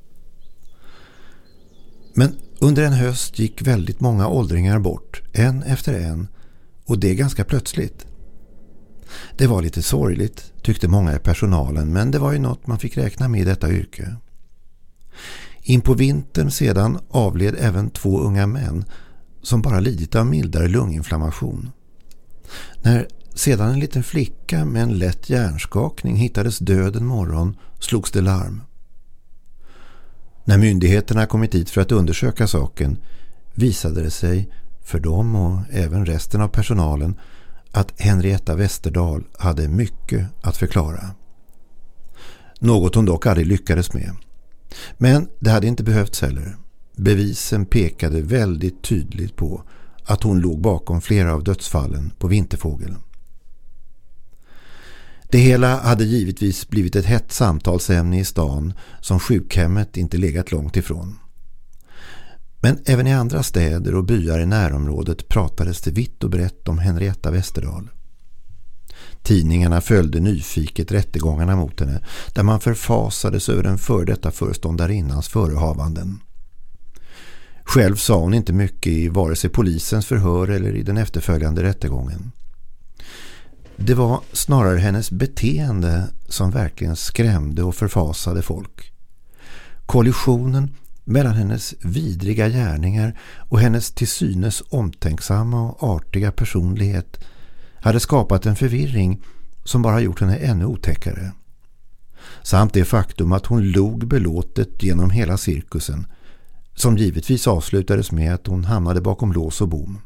Men under en höst gick väldigt många åldringar bort, en efter en, och det ganska plötsligt. Det var lite sorgligt, tyckte många i personalen, men det var ju något man fick räkna med i detta yrke. In på vintern sedan avled även två unga män som bara lidit av mildare lunginflammation. När sedan en liten flicka med en lätt hjärnskakning hittades död en morgon slogs det larm. När myndigheterna kommit hit för att undersöka saken visade det sig för dem och även resten av personalen att Henrietta Westerdahl hade mycket att förklara. Något hon dock aldrig lyckades med. Men det hade inte behövts heller. Bevisen pekade väldigt tydligt på att hon låg bakom flera av dödsfallen på Vinterfågel. Det hela hade givetvis blivit ett hett samtalsämne i stan som sjukhemmet inte legat långt ifrån. Men även i andra städer och byar i närområdet pratades det vitt och brett om Henrietta Westerdahl. Tidningarna följde nyfiket rättegångarna mot henne, där man förfasades över den före detta föreståndarinnans förehavanden. Själv sa hon inte mycket i vare sig polisens förhör eller i den efterföljande rättegången. Det var snarare hennes beteende som verkligen skrämde och förfasade folk. Kollisionen mellan hennes vidriga gärningar och hennes till synes omtänksamma och artiga personlighet hade skapat en förvirring som bara gjort henne ännu otäckare. Samt det faktum att hon log belåtet genom hela cirkusen, som givetvis avslutades med att hon hamnade bakom lås och bom.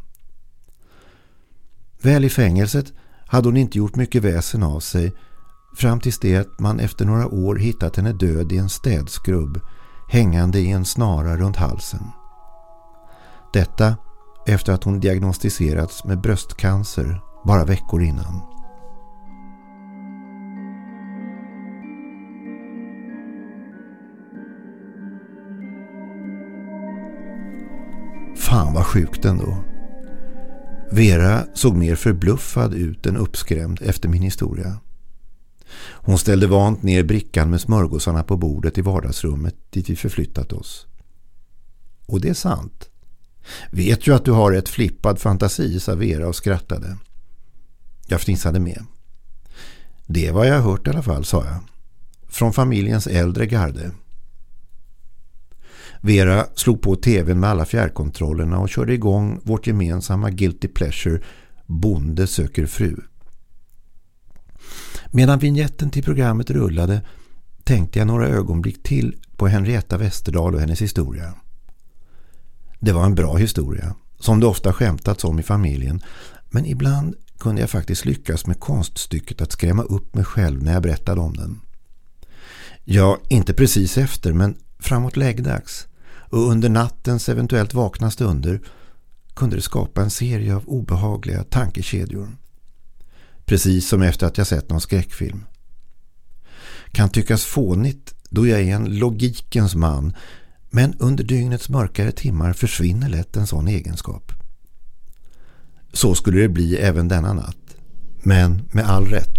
Väl i fängelset hade hon inte gjort mycket väsen av sig fram tills det att man efter några år hittat henne död i en städskrubb, hängande i en snara runt halsen. Detta efter att hon diagnostiserats med bröstcancer bara veckor innan. Fan vad sjukt ändå. Vera såg mer förbluffad ut än uppskrämd efter min historia. Hon ställde vant ner brickan med smörgåsarna på bordet i vardagsrummet dit vi förflyttat oss. Och det är sant. Vet ju att du har ett flippad fantasi, sa Vera och skrattade. Jag fnissade med. Det är vad jag har hört i alla fall, sa jag. Från familjens äldre garde. Vera slog på tvn med alla fjärrkontrollerna och körde igång vårt gemensamma guilty pleasure Bonde söker fru. Medan vignetten till programmet rullade tänkte jag några ögonblick till på Henrietta Westerdahl och hennes historia. Det var en bra historia, som det ofta skämtats om i familjen, men ibland kunde jag faktiskt lyckas med konststycket att skrämma upp mig själv när jag berättade om den. Ja, inte precis efter, men framåt läggdags och under nattens eventuellt vakna stunder kunde det skapa en serie av obehagliga tankekedjor. Precis som efter att jag sett någon skräckfilm. Kan tyckas fånigt då jag är en logikens man, men under dygnets mörkare timmar försvinner lätt en sån egenskap. Så skulle det bli även denna natt, men med all rätt.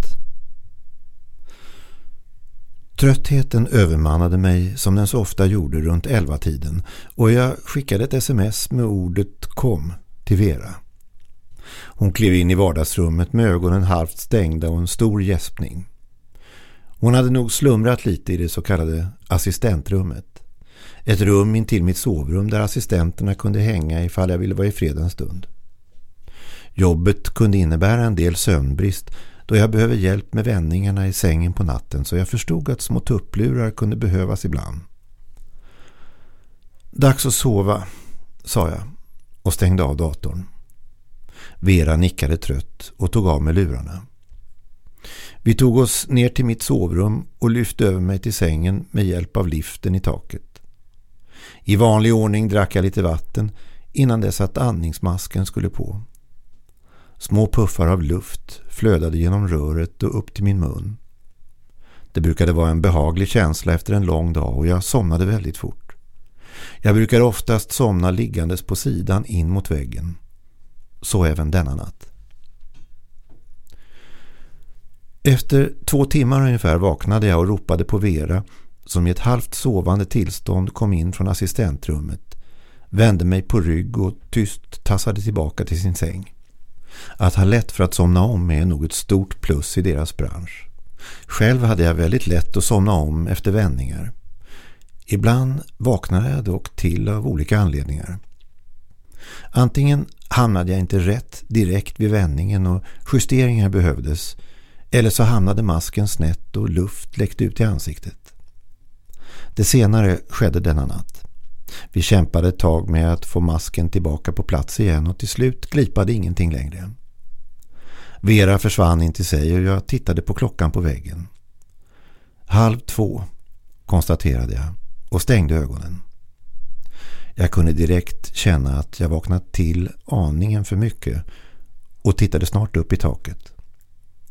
Tröttheten övermannade mig som den så ofta gjorde runt elva tiden och jag skickade ett sms med ordet kom till Vera. Hon klev in i vardagsrummet med ögonen halvt stängda och en stor gäspning. Hon hade nog slumrat lite i det så kallade assistentrummet. Ett rum intill mitt sovrum där assistenterna kunde hänga ifall jag ville vara i fred en stund. Jobbet kunde innebära en del sömnbrist då jag behöver hjälp med vändningarna i sängen på natten, så jag förstod att små tupplurar kunde behövas ibland. Dags att sova, sa jag och stängde av datorn. Vera nickade trött och tog av med lurarna. Vi tog oss ner till mitt sovrum och lyfte över mig till sängen med hjälp av liften i taket. I vanlig ordning drack jag lite vatten innan dess att andningsmasken skulle på. Små puffar av luft flödade genom röret och upp till min mun. Det brukade vara en behaglig känsla efter en lång dag och jag somnade väldigt fort. Jag brukar oftast somna liggandes på sidan in mot väggen. Så även denna natt. Efter två timmar ungefär vaknade jag och ropade på Vera som i ett halvt sovande tillstånd kom in från assistentrummet, vände mig på rygg och tyst tassade tillbaka till sin säng. Att ha lätt för att somna om är nog ett stort plus i deras bransch. Själv hade jag väldigt lätt att somna om efter vändningar. Ibland vaknade jag dock till av olika anledningar. Antingen hamnade jag inte rätt direkt vid vändningen och justeringar behövdes, eller så hamnade masken snett och luft läckte ut i ansiktet. Det senare skedde denna natt. Vi kämpade ett tag med att få masken tillbaka på plats igen och till slut glipade ingenting längre. Vera försvann in till sig och jag tittade på klockan på väggen. Halv två, konstaterade jag och stängde ögonen. Jag kunde direkt känna att jag vaknat till aningen för mycket och tittade snart upp i taket.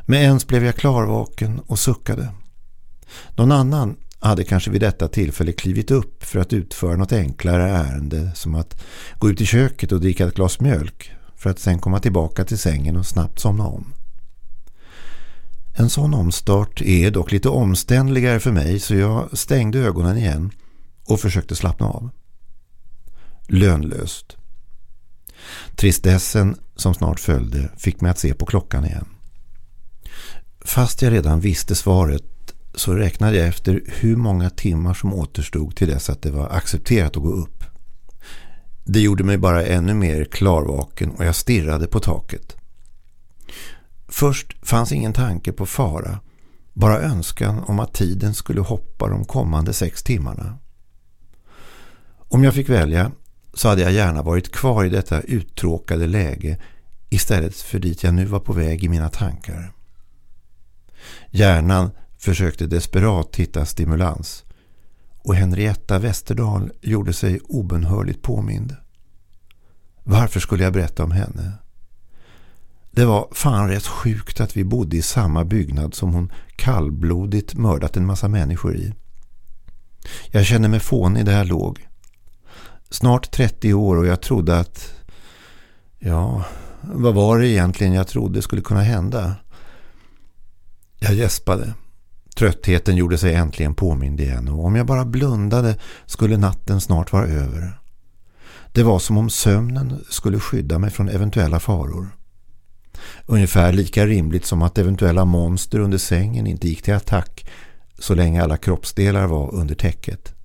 Men ens blev jag klarvaken och suckade. Någon annan hade kanske vid detta tillfälle klivit upp för att utföra något enklare ärende, som att gå ut i köket och dricka ett glas mjölk för att sen komma tillbaka till sängen och snabbt somna om. En sån omstart är dock lite omständligare för mig, så jag stängde ögonen igen och försökte slappna av. Lönlöst. Tristessen som snart följde fick mig att se på klockan igen. Fast jag redan visste svaret så räknade jag efter hur många timmar som återstod till dess att det var accepterat att gå upp. Det gjorde mig bara ännu mer klarvaken och jag stirrade på taket. Först fanns ingen tanke på fara, bara önskan om att tiden skulle hoppa de kommande sex timmarna. Om jag fick välja så hade jag gärna varit kvar i detta uttråkade läge istället för dit jag nu var på väg i mina tankar. Hjärnan försökte desperat hitta stimulans och Henrietta Westerdahl gjorde sig obenhörligt påmind. Varför skulle jag berätta om henne? Det var fan rätt sjukt att vi bodde i samma byggnad som hon kallblodigt mördat en massa människor i. Jag kände mig fånig där jag låg. Snart trettio år och jag trodde att... Ja, vad var det egentligen jag trodde skulle kunna hända? Jag gäspade. Tröttheten gjorde sig äntligen påmind igen och om jag bara blundade skulle natten snart vara över. Det var som om sömnen skulle skydda mig från eventuella faror. Ungefär lika rimligt som att eventuella monster under sängen inte gick till attack så länge alla kroppsdelar var under täcket.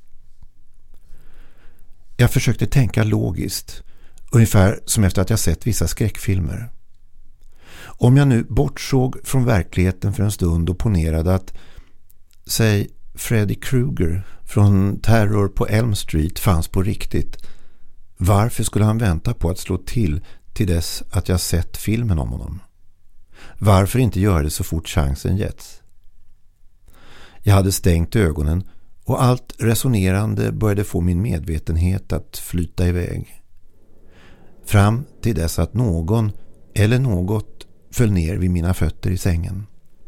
Jag försökte tänka logiskt, ungefär som efter att jag sett vissa skräckfilmer. Om jag nu bortsåg från verkligheten för en stund och ponerade att, säg, Freddy Krueger från Terror på Elm Street fanns på riktigt, varför skulle han vänta på att slå till till dess att jag sett filmen om honom? Varför inte göra det så fort chansen getts? Jag hade stängt ögonen och allt resonerande började få min medvetenhet att flyta iväg. Fram till dess att någon eller något föll ner vid mina fötter i sängen.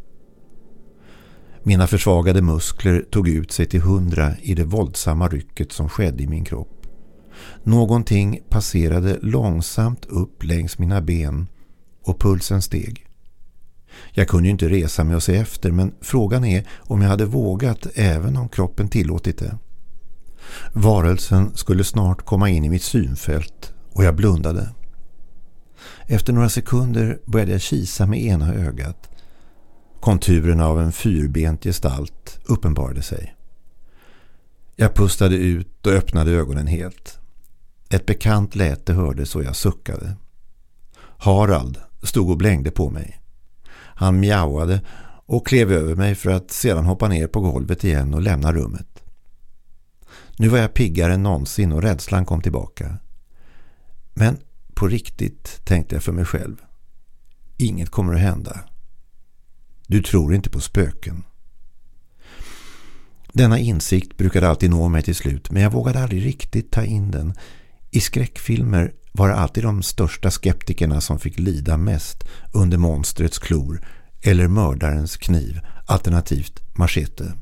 Mina försvagade muskler tog ut sig till hundra i det våldsamma rycket som skedde i min kropp. Någonting passerade långsamt upp längs mina ben och pulsen steg. Jag kunde ju inte resa mig och se efter, men frågan är om jag hade vågat även om kroppen tillåtit det. Varelsen skulle snart komma in i mitt synfält och jag blundade. Efter några sekunder började jag kisa med ena ögat. Konturerna av en fyrbent gestalt uppenbarade sig. Jag pustade ut och öppnade ögonen helt. Ett bekant läte hördes och jag suckade. Harald stod och blängde på mig. Han mjauade och klev över mig för att sedan hoppa ner på golvet igen och lämna rummet. Nu var jag piggare än någonsin och rädslan kom tillbaka. Men på riktigt, tänkte jag för mig själv. Inget kommer att hända. Du tror inte på spöken. Denna insikt brukade alltid nå mig till slut, men jag vågade aldrig riktigt ta in den. I skräckfilmer var det alltid de största skeptikerna som fick lida mest under monstrets klor eller mördarens kniv, alternativt machete.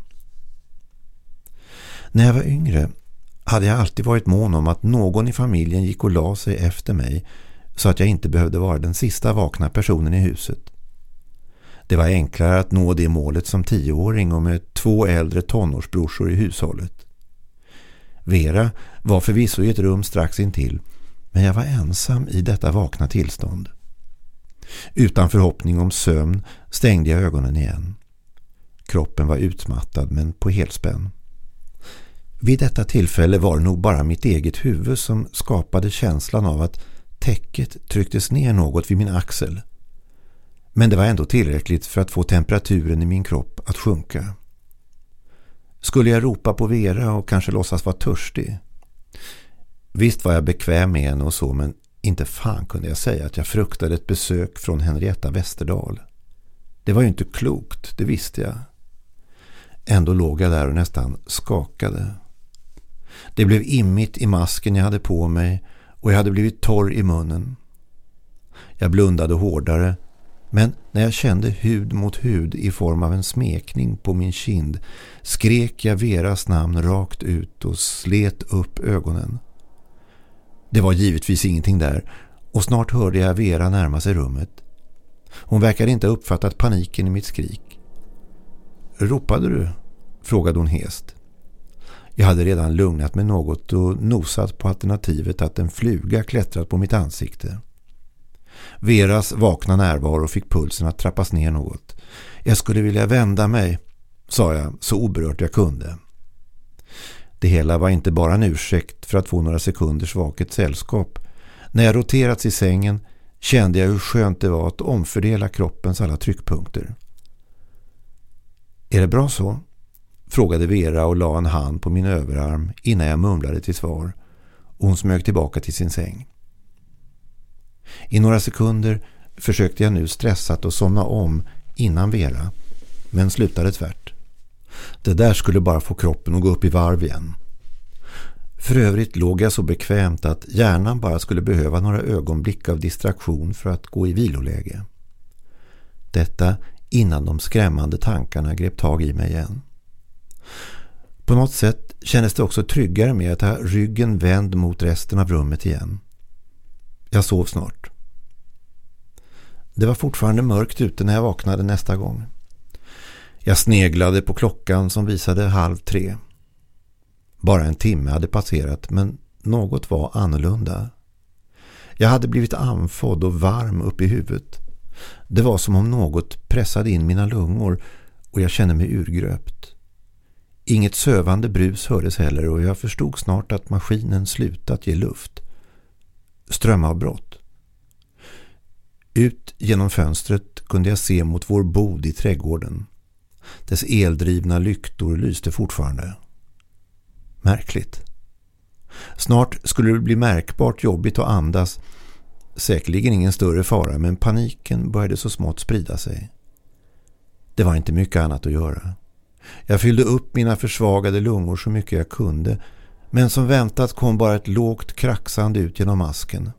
När jag var yngre hade jag alltid varit mån om att någon i familjen gick och la sig efter mig så att jag inte behövde vara den sista vakna personen i huset. Det var enklare att nå det målet som tioåring och med två äldre tonårsbrorsor i hushållet. Vera var förvisso i ett rum strax intill, men jag var ensam i detta vakna tillstånd. Utan förhoppning om sömn stängde jag ögonen igen. Kroppen var utmattad men på helspänn. Vid detta tillfälle var det nog bara mitt eget huvud som skapade känslan av att täcket trycktes ner något vid min axel. Men det var ändå tillräckligt för att få temperaturen i min kropp att sjunka. Skulle jag ropa på Vera och kanske låtsas vara törstig? Visst var jag bekväm med henne och så, men inte fan kunde jag säga att jag fruktade ett besök från Henrietta Westerdahl. Det var ju inte klokt, det visste jag. Ändå låg jag där och nästan skakade. Det blev immigt i masken jag hade på mig och jag hade blivit torr i munnen. Jag blundade hårdare Men när jag kände hud mot hud i form av en smekning på min kind skrek jag Veras namn rakt ut och slet upp ögonen. Det var givetvis ingenting där och snart hörde jag Vera närma sig rummet. Hon verkade inte ha uppfattat paniken i mitt skrik. "Ropade du?" frågade hon hest. Jag hade redan lugnat mig något och nosat på alternativet att en fluga klättrat på mitt ansikte. Veras vakna närvaro fick pulsen att trappas ner något. "Jag skulle vilja vända mig", sa jag så oberört jag kunde. Det hela var inte bara en ursäkt för att få några sekunders vaket sällskap. När jag roterats i sängen kände jag hur skönt det var att omfördela kroppens alla tryckpunkter. "Är det bra så?" frågade Vera och la en hand på min överarm innan jag mumlade till svar. Och hon smög tillbaka till sin säng. I några sekunder försökte jag nu stressat att somna om innan Vera, men slutade tvärt. Det där skulle bara få kroppen att gå upp i varv igen. För övrigt låg jag så bekvämt att hjärnan bara skulle behöva några ögonblick av distraktion för att gå i viloläge. Detta innan de skrämmande tankarna grep tag i mig igen. På något sätt kändes det också tryggare med att ha ryggen vänd mot resten av rummet igen. Jag sov snart. Det var fortfarande mörkt ute när jag vaknade nästa gång. Jag sneglade på klockan som visade halv tre. Bara en timme hade passerat, men något var annorlunda. Jag hade blivit andfådd och varm upp i huvudet. Det var som om något pressade in mina lungor och jag kände mig urgröpt. Inget sövande brus hördes heller och jag förstod snart att maskinen slutat ge luft. Strömavbrott. Ut genom fönstret kunde jag se mot vår bod i trädgården. Dess eldrivna lyktor lyste fortfarande. Märkligt. Snart skulle det bli märkbart jobbigt att andas. Säkerligen ingen större fara, men paniken började så smått sprida sig. Det var inte mycket annat att göra. Jag fyllde upp mina försvagade lungor så mycket jag kunde, men som väntat kom bara ett lågt kraxande ut genom masken.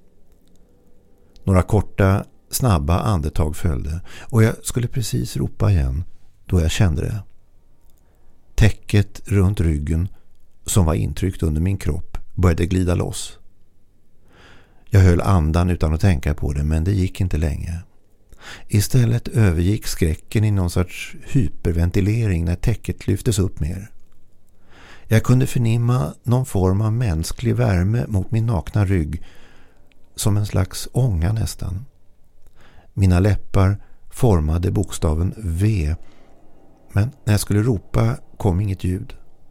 Några korta, snabba andetag följde och jag skulle precis ropa igen då jag kände det. Täcket runt ryggen som var intryckt under min kropp började glida loss. Jag höll andan utan att tänka på det, men det gick inte länge. Istället övergick skräcken i någon sorts hyperventilering när täcket lyftes upp mer. Jag kunde förnimma någon form av mänsklig värme mot min nakna rygg, som en slags ånga nästan. Mina läppar formade bokstaven V, men när jag skulle ropa kom inget ljud.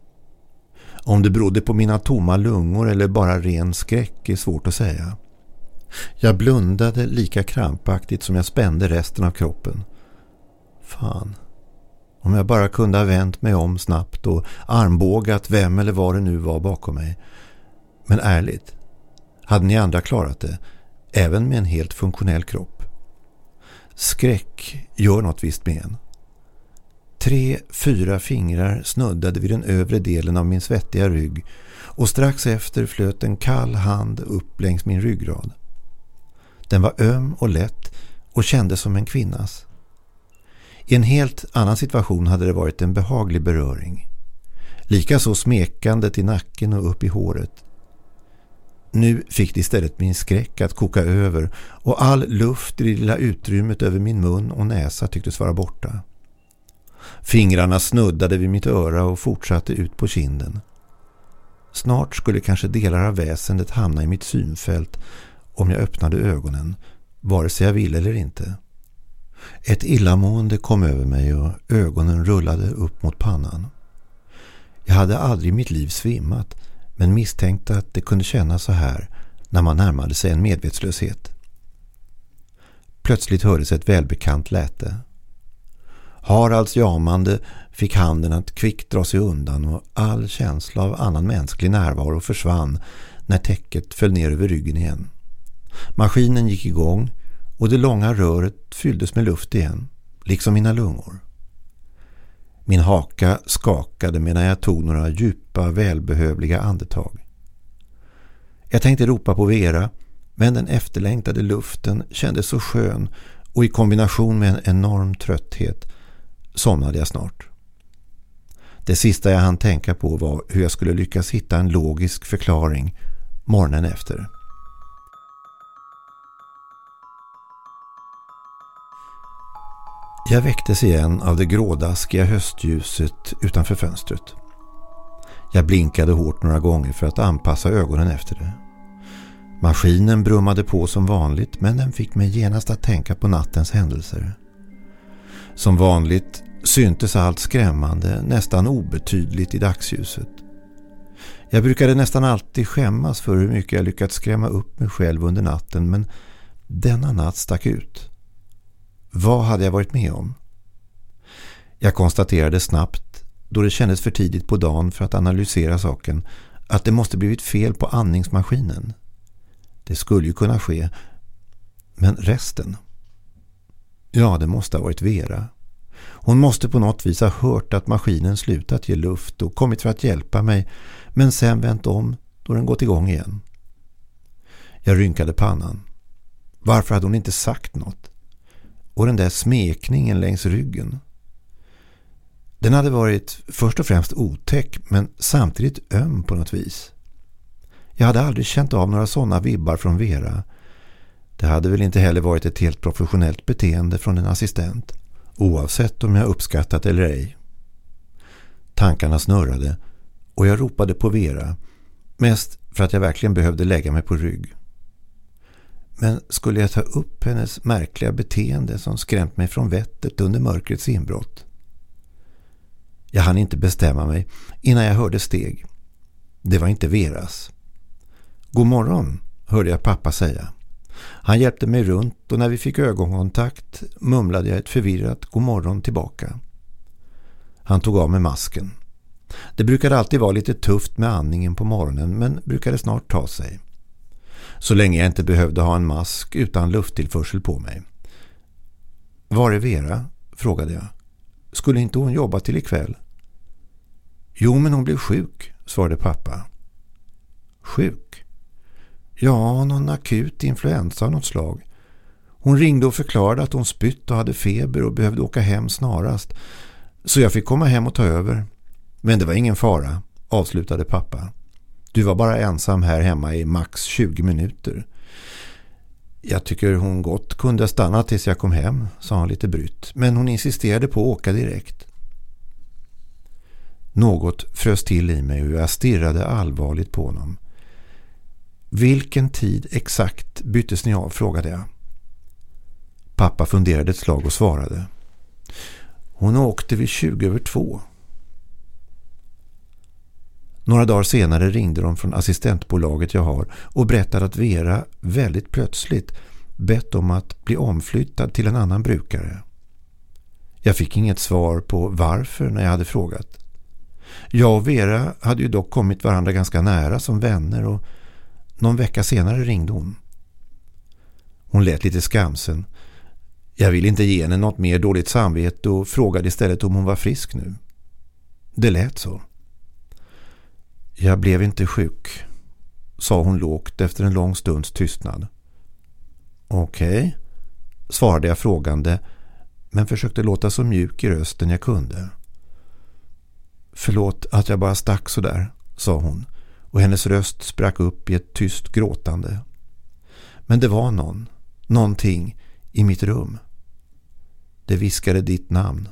Om det berodde på mina tomma lungor eller bara ren skräck är svårt att säga. Jag blundade lika krampaktigt som jag spände resten av kroppen. Fan. Om jag bara kunde ha vänt mig om snabbt och armbågat vem eller vad det nu var bakom mig. Men ärligt, hade ni andra klarat det, även med en helt funktionell kropp? Skräck gör något visst med en. Tre, fyra fingrar snuddade vid den övre delen av min svettiga rygg och strax efter flöt en kall hand upp längs min ryggrad. Den var öm och lätt och kändes som en kvinnas. I en helt annan situation hade det varit en behaglig beröring. Likaså smekandet i nacken och upp i håret. Nu fick det istället min skräck att koka över och all luft i det lilla utrymmet över min mun och näsa tycktes vara borta. Fingrarna snuddade vid mitt öra och fortsatte ut på kinden. Snart skulle kanske delar av väsendet hamna i mitt synfält om jag öppnade ögonen, vare sig jag ville eller inte. Ett illamående kom över mig och ögonen rullade upp mot pannan. Jag hade aldrig i mitt liv svimmat, men misstänkte att det kunde kännas så här när man närmade sig en medvetslöshet. Plötsligt hördes ett välbekant läte. Haralds jamande fick handen att kvickt dra sig undan och all känsla av annan mänsklig närvaro försvann när täcket föll ner över ryggen igen. Maskinen gick igång och det långa röret fylldes med luft igen, liksom mina lungor. Min haka skakade medan jag tog några djupa, välbehövliga andetag. Jag tänkte ropa på Vera, men den efterlängtade luften kändes så skön och i kombination med en enorm trötthet somnade jag snart. Det sista jag hann tänka på var hur jag skulle lyckas hitta en logisk förklaring morgonen efter. Jag väcktes igen av det grådaskiga höstljuset utanför fönstret. Jag blinkade hårt några gånger för att anpassa ögonen efter det. Maskinen brummade på som vanligt, men den fick mig genast att tänka på nattens händelser. Som vanligt syntes allt skrämmande, nästan obetydligt i dagsljuset. Jag brukade nästan alltid skämmas för hur mycket jag lyckats skrämma upp mig själv under natten, men denna natt stack ut. Vad hade jag varit med om? Jag konstaterade snabbt, då det kändes för tidigt på dagen för att analysera saken, att det måste blivit fel på andningsmaskinen. Det skulle ju kunna ske, men resten? Ja, det måste ha varit Vera. Hon måste på något vis ha hört att maskinen slutat ge luft och kommit för att hjälpa mig, men sen vänt om då den gått igång igen. Jag rynkade pannan. Varför hade hon inte sagt något? Och den där smekningen längs ryggen. Den hade varit först och främst otäck, men samtidigt öm på något vis. Jag hade aldrig känt av några sådana vibbar från Vera. Det hade väl inte heller varit ett helt professionellt beteende från en assistent, oavsett om jag uppskattat eller ej. Tankarna snurrade och jag ropade på Vera, mest för att jag verkligen behövde lägga mig på rygg. Men skulle jag ta upp hennes märkliga beteende som skrämt mig från vettet under mörkrets inbrott? Jag hann inte bestämma mig innan jag hörde steg. Det var inte Veras. God morgon, hörde jag pappa säga. Han hjälpte mig runt och när vi fick ögonkontakt mumlade jag ett förvirrat god morgon tillbaka. Han tog av mig masken. Det brukade alltid vara lite tufft med andningen på morgonen, men brukade snart ta sig. Så länge jag inte behövde ha en mask utan lufttillförsel på mig. Var är Vera? Frågade jag. Skulle inte hon jobba till ikväll? Jo, men hon blev sjuk, svarade pappa. Sjuk? Ja, någon akut influensa av något slag. Hon ringde och förklarade att hon spytt och hade feber och behövde åka hem snarast. Så jag fick komma hem och ta över. Men det var ingen fara, avslutade pappa. Du var bara ensam här hemma i max tjugo minuter. Jag tycker hon gott kunde stanna tills jag kom hem, sa han lite brytt. Men hon insisterade på att åka direkt. Något frös till i mig och jag stirrade allvarligt på honom. Vilken tid exakt byttes ni av, frågade jag. Pappa funderade ett slag och svarade. Hon åkte vid tjugo över två. Några dagar senare ringde de från assistentbolaget jag har och berättade att Vera väldigt plötsligt bett om att bli omflyttad till en annan brukare. Jag fick inget svar på varför när jag hade frågat. Jag och Vera hade ju dock kommit varandra ganska nära som vänner och någon vecka senare ringde hon. Hon lät lite skamsen. Jag ville inte ge henne något mer dåligt samvete och frågade istället om hon var frisk nu. Det lät så. Jag blev inte sjuk, sa hon lågt efter en lång stunds tystnad. Okej, okay, svarade jag frågande, men försökte låta så mjuk i rösten jag kunde. Förlåt att jag bara stack så där, sa hon, och hennes röst sprack upp i ett tyst gråtande. Men det var någon, någonting i mitt rum. Det viskade ditt namn.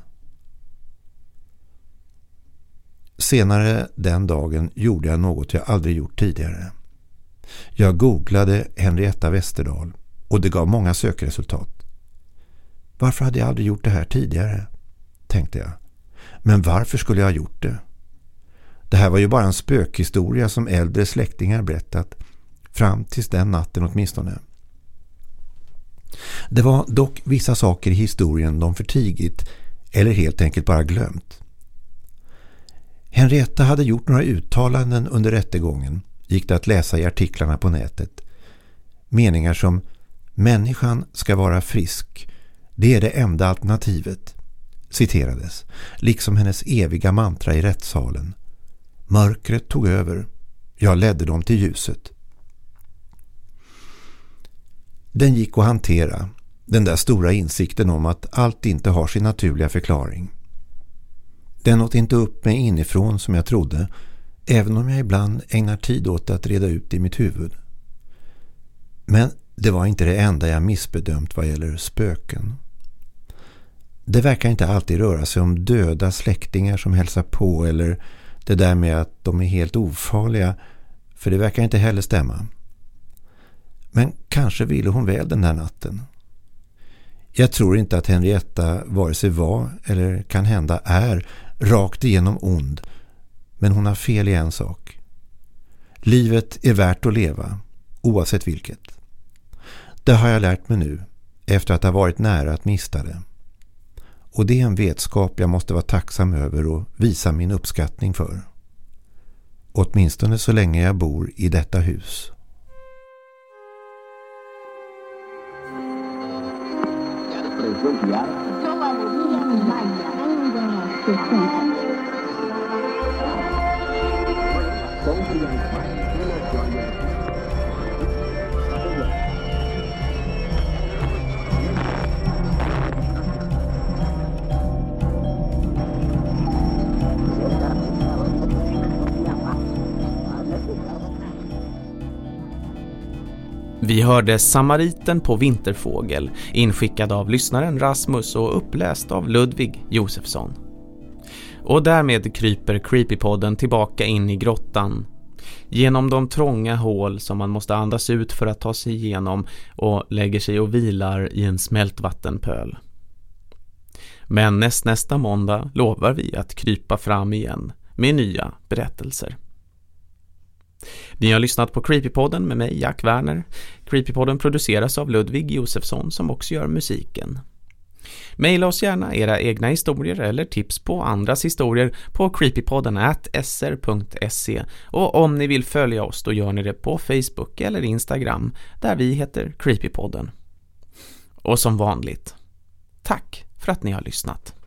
Senare den dagen gjorde jag något jag aldrig gjort tidigare. Jag googlade Henrietta Westerdahl och det gav många sökresultat. Varför hade jag aldrig gjort det här tidigare? Tänkte jag. Men varför skulle jag ha gjort det? Det här var ju bara en spökhistoria som äldre släktingar berättat, fram tills den natten åtminstone. Det var dock vissa saker i historien de förtigit eller helt enkelt bara glömt. Henrietta hade gjort några uttalanden under rättegången, gick det att läsa i artiklarna på nätet. Meningar som människan ska vara frisk, det är det enda alternativet, citerades, liksom hennes eviga mantra i rättssalen. Mörkret tog över, jag ledde dem till ljuset. Den gick att hantera, Den där stora insikten om att allt inte har sin naturliga förklaring. Den åt inte upp mig inifrån som jag trodde, även om jag ibland ägnar tid åt att reda ut i mitt huvud. Men det var inte det enda jag missbedömt vad gäller spöken. Det verkar inte alltid röra sig om döda släktingar som hälsar på, eller det där med att de är helt ofarliga, för det verkar inte heller stämma. Men kanske ville hon väl den där natten. Jag tror inte att Henrietta vare sig var eller kan hända är rakt igenom ond, men hon har fel i en sak. Livet är värt att leva, oavsett vilket. Det har jag lärt mig nu, efter att ha varit nära att mista det. Och det är en vetskap jag måste vara tacksam över och visa min uppskattning för. Åtminstone så länge jag bor i detta hus. Vi hörde Samariten på Vinterfågel, inskickad av lyssnaren Rasmus och uppläst av Ludvig Josefsson. Och därmed kryper Creepypodden tillbaka in i grottan, genom de trånga hål som man måste andas ut för att ta sig igenom, och lägger sig och vilar i en smältvattenpöl. Men näst nästa måndag lovar vi att krypa fram igen med nya berättelser. Ni har lyssnat på Creepypodden med mig, Jack Werner. Creepypodden produceras av Ludvig Josefsson som också gör musiken. Maila oss gärna era egna historier eller tips på andras historier på creepypodden at s r punkt se, och om ni vill följa oss då gör ni det på Facebook eller Instagram där vi heter Creepypodden. Och som vanligt, tack för att ni har lyssnat.